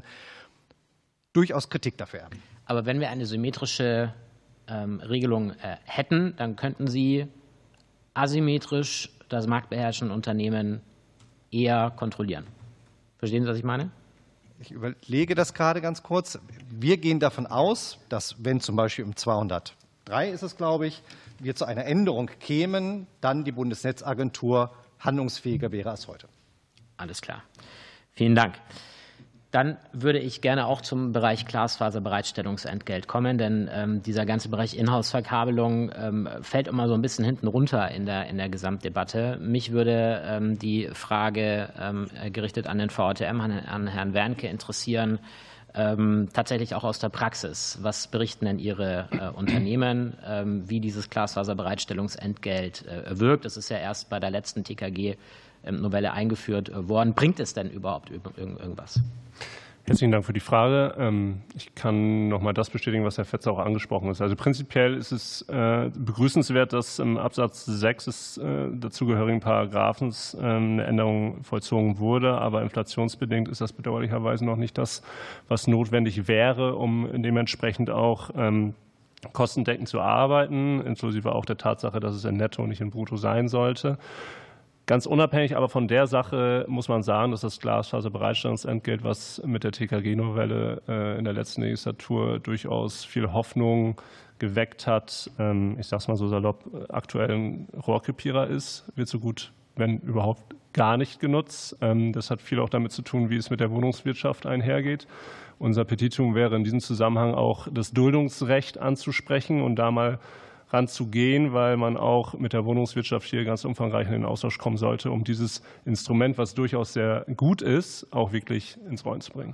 durchaus Kritik dafür haben. Aber wenn wir eine symmetrische Regelung hätten, dann könnten Sie asymmetrisch das marktbeherrschende Unternehmen eher kontrollieren. Verstehen Sie, was ich meine? Ich überlege das gerade ganz kurz. Wir gehen davon aus, dass wenn zum Beispiel im 203 ist es, glaube ich, wir zu einer Änderung kämen, dann die Bundesnetzagentur handlungsfähiger wäre als heute. Alles klar. Vielen Dank. Dann würde ich gerne auch zum Bereich Glasfaserbereitstellungsentgelt kommen, denn dieser ganze Bereich Inhouse-Verkabelung fällt immer so ein bisschen hinten runter in der Gesamtdebatte. Mich würde die Frage gerichtet an den VRTM, an Herrn Werncke interessieren, tatsächlich auch aus der Praxis. Was berichten denn Ihre Unternehmen, wie dieses Glasfaserbereitstellungsentgelt wirkt? Das ist ja erst bei der letzten TKG-Novelle eingeführt worden. Bringt es denn überhaupt irgendwas? Herzlichen Dank für die Frage. Ich kann noch mal das bestätigen, was Herr Fetzer auch angesprochen hat. Also prinzipiell ist es begrüßenswert, dass im Absatz 6 des dazugehörigen Paragraphens eine Änderung vollzogen wurde. Aber inflationsbedingt ist das bedauerlicherweise noch nicht das, was notwendig wäre, um dementsprechend auch kostendeckend zu arbeiten, inklusive auch der Tatsache, dass es in Netto und nicht in Brutto sein sollte. Ganz unabhängig aber von der Sache muss man sagen, dass das Glasfaserbereitstellungsentgelt, was mit der TKG-Novelle in der letzten Legislatur durchaus viel Hoffnung geweckt hat, ich sage es mal so salopp, aktuell ein Rohrkrepierer ist, wird so gut, wenn überhaupt, gar nicht genutzt. Das hat viel auch damit zu tun, wie es mit der Wohnungswirtschaft einhergeht. Unser Petitum wäre in diesem Zusammenhang auch das Duldungsrecht anzusprechen und da mal ranzugehen, weil man auch mit der Wohnungswirtschaft hier ganz umfangreich in den Austausch kommen sollte, um dieses Instrument, was durchaus sehr gut ist, auch wirklich ins Rollen zu bringen.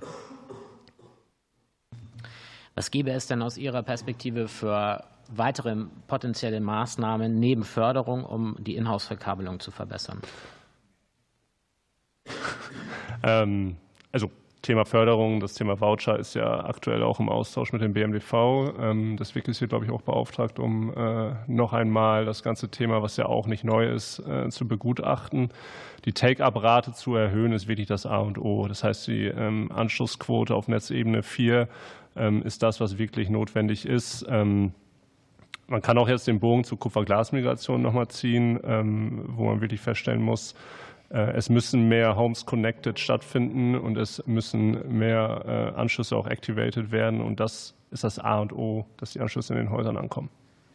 Was gäbe es denn aus Ihrer Perspektive für weitere potenzielle Maßnahmen neben Förderung, um die Inhouse-Verkabelung zu verbessern? Also Thema Förderung, das Thema Voucher ist ja aktuell auch im Austausch mit dem BMWV. Das WIKIS wird, glaube ich, auch beauftragt, um noch einmal das ganze Thema, was ja auch nicht neu ist, zu begutachten. Die Take-up-Rate zu erhöhen, ist wirklich das A und O. Das heißt, die Anschlussquote auf Netzebene 4 ist das, was wirklich notwendig ist. Man kann auch jetzt den Bogen zur Kupferglasmigration noch mal ziehen, wo man wirklich feststellen muss, es müssen mehr Homes Connected stattfinden und es müssen mehr Anschlüsse auch activated werden. Und das ist das A und O, dass die Anschlüsse in den Häusern ankommen.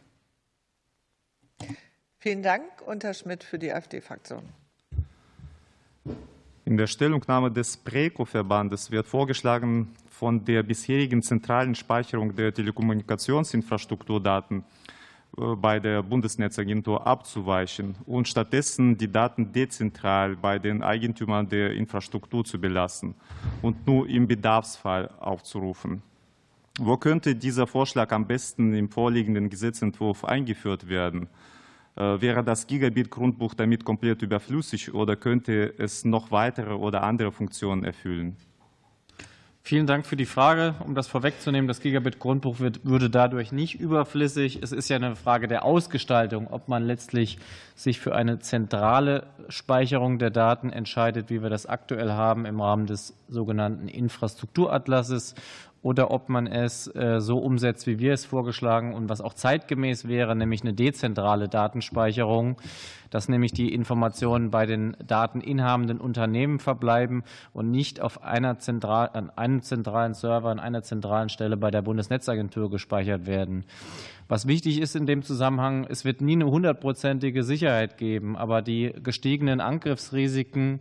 Vielen Dank. Und Herr Schmidt für die AfD-Fraktion. In der Stellungnahme des PRECO-Verbandes wird vorgeschlagen, von der bisherigen zentralen Speicherung der Telekommunikationsinfrastrukturdaten bei der Bundesnetzagentur abzuweichen und stattdessen die Daten dezentral bei den Eigentümern der Infrastruktur zu belassen und nur im Bedarfsfall aufzurufen. Wo könnte dieser Vorschlag am besten im vorliegenden Gesetzentwurf eingeführt werden? Wäre das Gigabit-Grundbuch damit komplett überflüssig oder könnte es noch weitere oder andere Funktionen erfüllen? Vielen Dank für die Frage. Um das vorwegzunehmen, das Gigabit-Grundbuch würde dadurch nicht überflüssig. Es ist ja eine Frage der Ausgestaltung, ob man letztlich sich für eine zentrale Speicherung der Daten entscheidet, wie wir das aktuell haben im Rahmen des sogenannten Infrastrukturatlases, oder ob man es so umsetzt, wie wir es vorgeschlagen und was auch zeitgemäß wäre, nämlich eine dezentrale Datenspeicherung, dass nämlich die Informationen bei den dateninhabenden Unternehmen verbleiben und nicht auf an einem zentralen Server, an einer zentralen Stelle bei der Bundesnetzagentur gespeichert werden. Was wichtig ist in dem Zusammenhang, es wird nie eine 100-prozentige Sicherheit geben, aber die gestiegenen Angriffsrisiken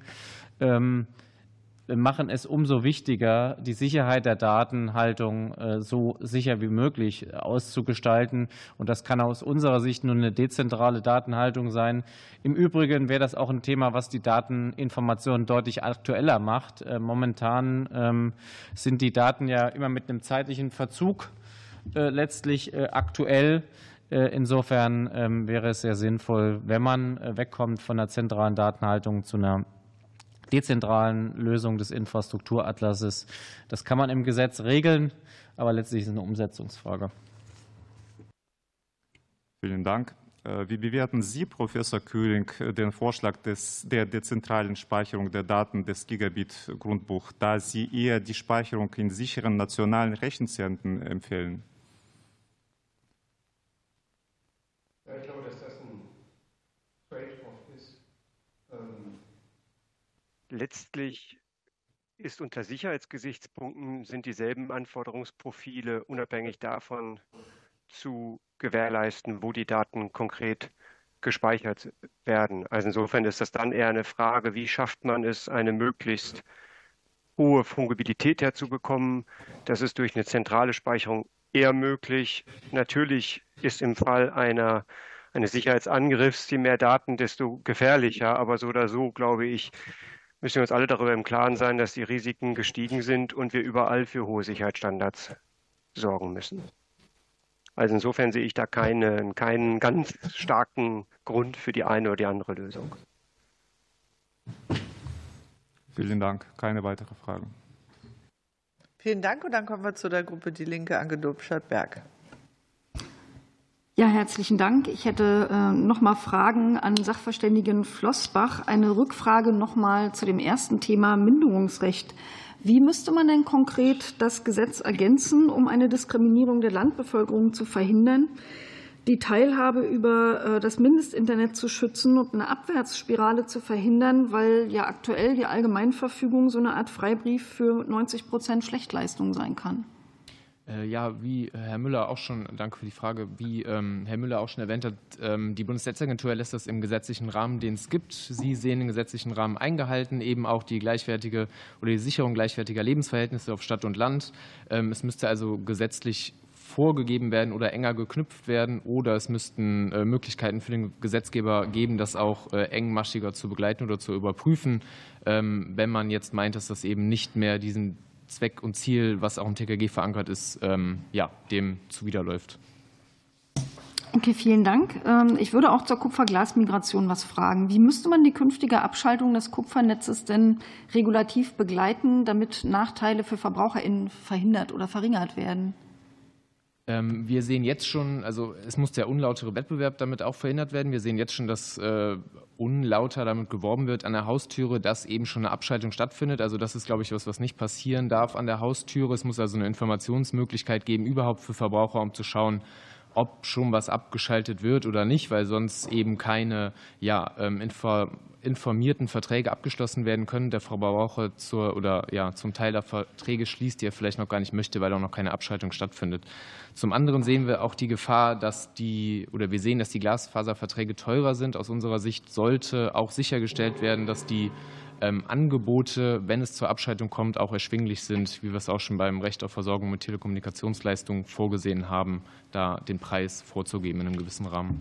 machen es umso wichtiger, die Sicherheit der Datenhaltung so sicher wie möglich auszugestalten. Und das kann aus unserer Sicht nur eine dezentrale Datenhaltung sein. Im Übrigen wäre das auch ein Thema, was die Dateninformation deutlich aktueller macht. Momentan sind die Daten ja immer mit einem zeitlichen Verzug letztlich aktuell. Insofern wäre es sehr sinnvoll, wenn man wegkommt von der zentralen Datenhaltung zu einer dezentralen Lösung des Infrastrukturatlases. Das kann man im Gesetz regeln, aber letztlich ist es eine Umsetzungsfrage. Vielen Dank. Wie bewerten Sie, Professor Kühling, den Vorschlag der dezentralen Speicherung der Daten des Gigabit-Grundbuchs, da Sie eher die Speicherung in sicheren nationalen Rechenzentren empfehlen? Ja, ich glaube, dass das ein Trade-off ist. Letztlich ist unter Sicherheitsgesichtspunkten sind dieselben Anforderungsprofile unabhängig davon zu gewährleisten, wo die Daten konkret gespeichert werden. Also insofern ist das dann eher eine Frage, wie schafft man es, eine möglichst hohe Fungibilität herzubekommen. Das ist durch eine zentrale Speicherung eher möglich. Natürlich ist im Fall eines Sicherheitsangriffs, je mehr Daten, desto gefährlicher. Aber so oder so, glaube ich, müssen wir uns alle darüber im Klaren sein, dass die Risiken gestiegen sind und wir überall für hohe Sicherheitsstandards sorgen müssen. Also insofern sehe ich da keinen ganz starken Grund für die eine oder die andere Lösung. Vielen Dank. Keine weiteren Fragen. Vielen Dank. Und dann kommen wir zu der Gruppe Die Linke, Anke Domscheit-Berg. Ja, herzlichen Dank. Ich hätte noch mal Fragen an Sachverständigen Flossbach. Eine Rückfrage noch mal zu dem ersten Thema Minderungsrecht. Wie müsste man denn konkret das Gesetz ergänzen, um eine Diskriminierung der Landbevölkerung zu verhindern, die Teilhabe über das Mindestinternet zu schützen und eine Abwärtsspirale zu verhindern, weil ja aktuell die Allgemeinverfügung so eine Art Freibrief für 90% Schlechtleistung sein kann? Ja, wie Herr Müller auch schon, danke für die Frage, wie Herr Müller auch schon erwähnt hat, die Bundesnetzagentur lässt das im gesetzlichen Rahmen, den es gibt. Sie sehen den gesetzlichen Rahmen eingehalten, eben auch die gleichwertige oder die Sicherung gleichwertiger Lebensverhältnisse auf Stadt und Land. Es müsste also gesetzlich vorgegeben werden oder enger geknüpft werden, oder es müssten Möglichkeiten für den Gesetzgeber geben, das auch engmaschiger zu begleiten oder zu überprüfen, wenn man jetzt meint, dass das eben nicht mehr diesen Zweck und Ziel, was auch im TKG verankert ist, dem zuwiderläuft. Okay, vielen Dank. Ich würde auch zur Kupferglasmigration was fragen. Wie müsste man die künftige Abschaltung des Kupfernetzes denn regulativ begleiten, damit Nachteile für VerbraucherInnen verhindert oder verringert werden? Wir sehen jetzt schon, also es muss der unlautere Wettbewerb damit auch verhindert werden. Wir sehen jetzt schon, dass unlauter damit geworben wird an der Haustüre, dass eben schon eine Abschaltung stattfindet. Also das ist, glaube ich, was nicht passieren darf an der Haustüre. Es muss also eine Informationsmöglichkeit geben, überhaupt für Verbraucher, um zu schauen, ob schon was abgeschaltet wird oder nicht, weil sonst eben keine informierten Verträge abgeschlossen werden können. Der Verbraucher zum Teil der Verträge schließt, die er vielleicht noch gar nicht möchte, weil auch noch keine Abschaltung stattfindet. Zum anderen sehen wir auch die Gefahr, dass die Glasfaserverträge teurer sind. Aus unserer Sicht sollte auch sichergestellt werden, dass die Angebote, wenn es zur Abschaltung kommt, auch erschwinglich sind, wie wir es auch schon beim Recht auf Versorgung mit Telekommunikationsleistungen vorgesehen haben, da den Preis vorzugeben in einem gewissen Rahmen.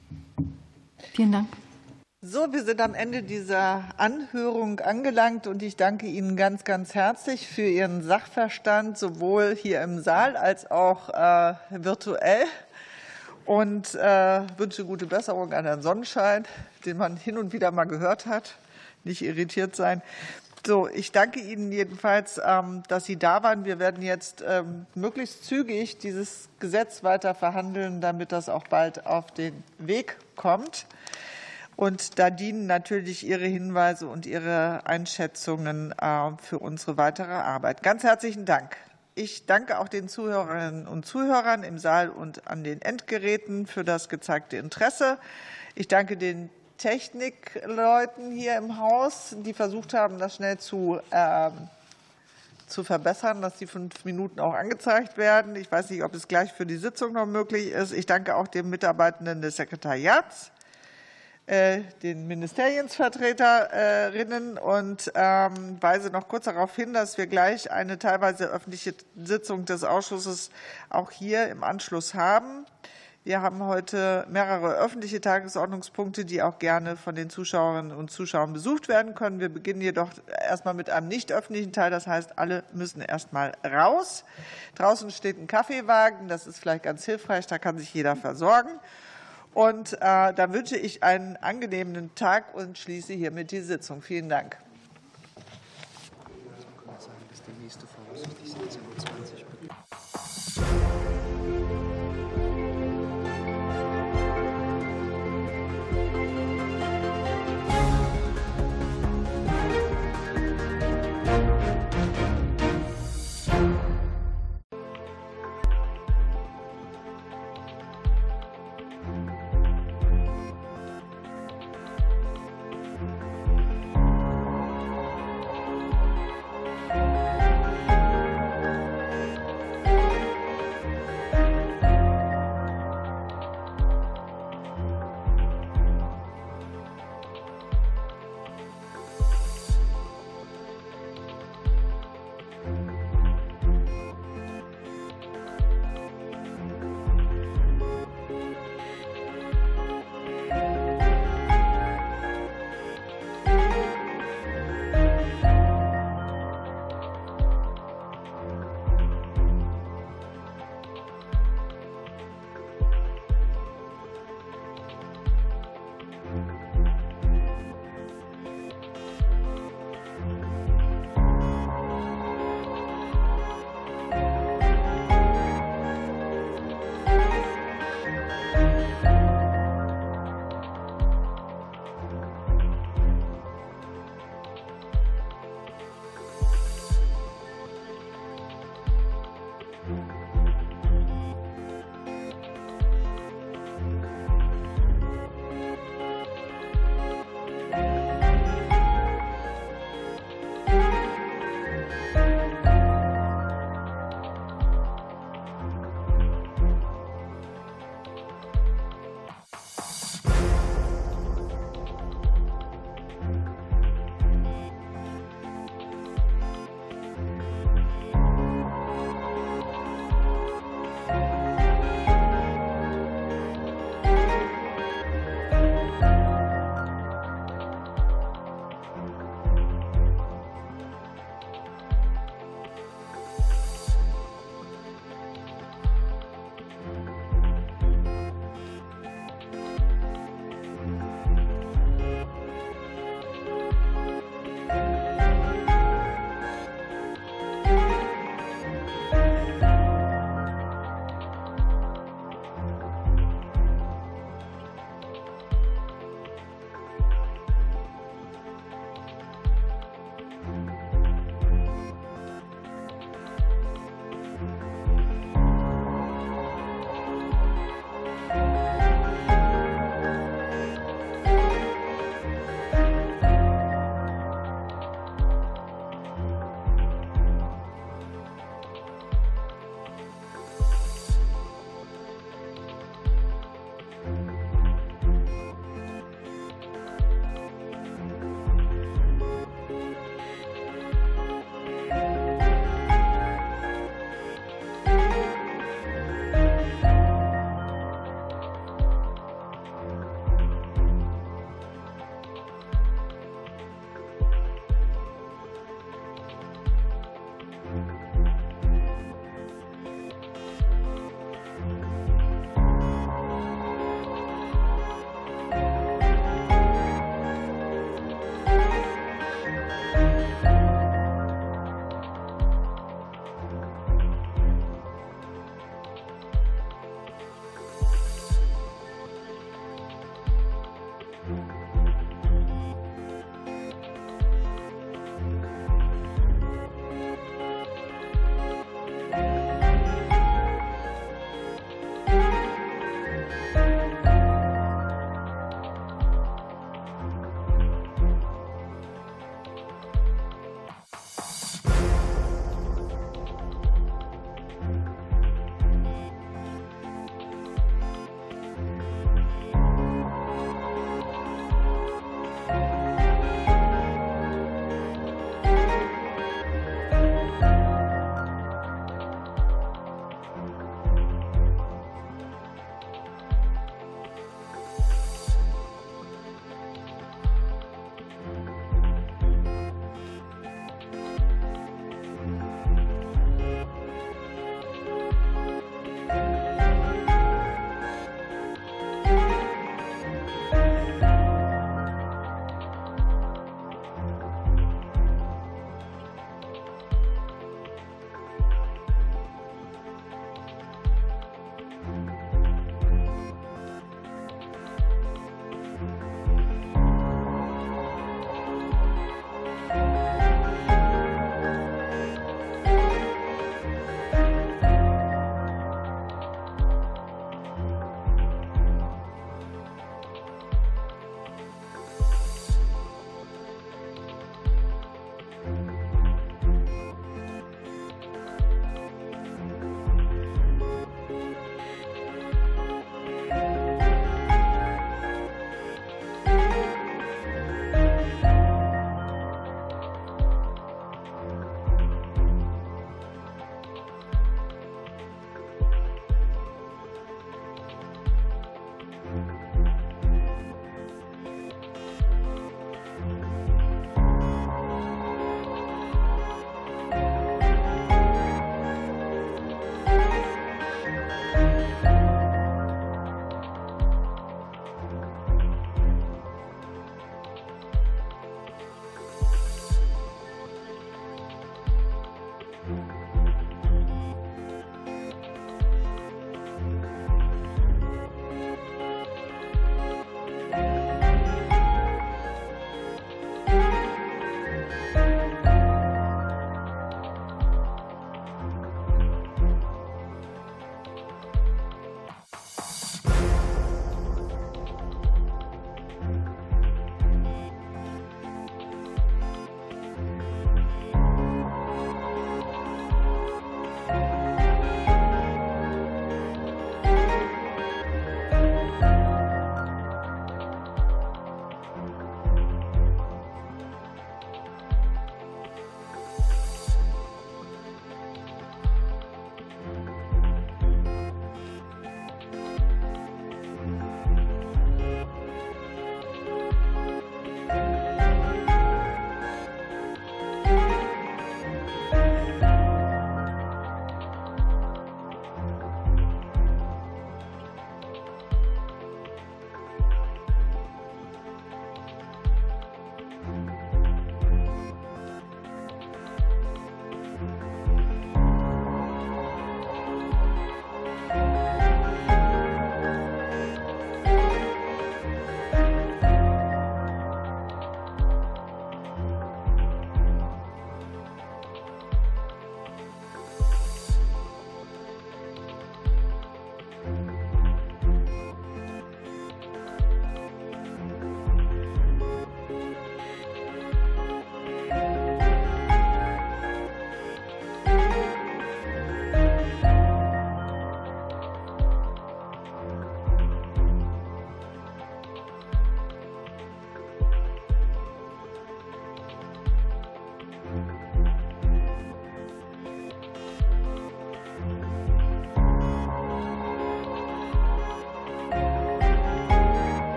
Vielen Dank. So, wir sind am Ende dieser Anhörung angelangt und ich danke Ihnen ganz, ganz herzlich für Ihren Sachverstand, sowohl hier im Saal als auch virtuell, und wünsche gute Besserung an Herrn Sonnenschein, den man hin und wieder mal gehört hat. Nicht irritiert sein. So, ich danke Ihnen jedenfalls, dass Sie da waren. Wir werden jetzt möglichst zügig dieses Gesetz weiter verhandeln, damit das auch bald auf den Weg kommt. Und da dienen natürlich Ihre Hinweise und Ihre Einschätzungen für unsere weitere Arbeit. Ganz herzlichen Dank. Ich danke auch den Zuhörerinnen und Zuhörern im Saal und an den Endgeräten für das gezeigte Interesse. Ich danke den Technikleuten hier im Haus, die versucht haben, das schnell zu verbessern, dass die 5 Minuten auch angezeigt werden. Ich weiß nicht, ob es gleich für die Sitzung noch möglich ist. Ich danke auch den Mitarbeitenden des Sekretariats, den Ministeriensvertreterinnen und weise noch kurz darauf hin, dass wir gleich eine teilweise öffentliche Sitzung des Ausschusses auch hier im Anschluss haben. Wir haben heute mehrere öffentliche Tagesordnungspunkte, die auch gerne von den Zuschauerinnen und Zuschauern besucht werden können. Wir beginnen jedoch erstmal mit einem nicht öffentlichen Teil. Das heißt, alle müssen erstmal raus. Draußen steht ein Kaffeewagen. Das ist vielleicht ganz hilfreich. Da kann sich jeder versorgen. Und dann wünsche ich einen angenehmen Tag und schließe hiermit die Sitzung. Vielen Dank.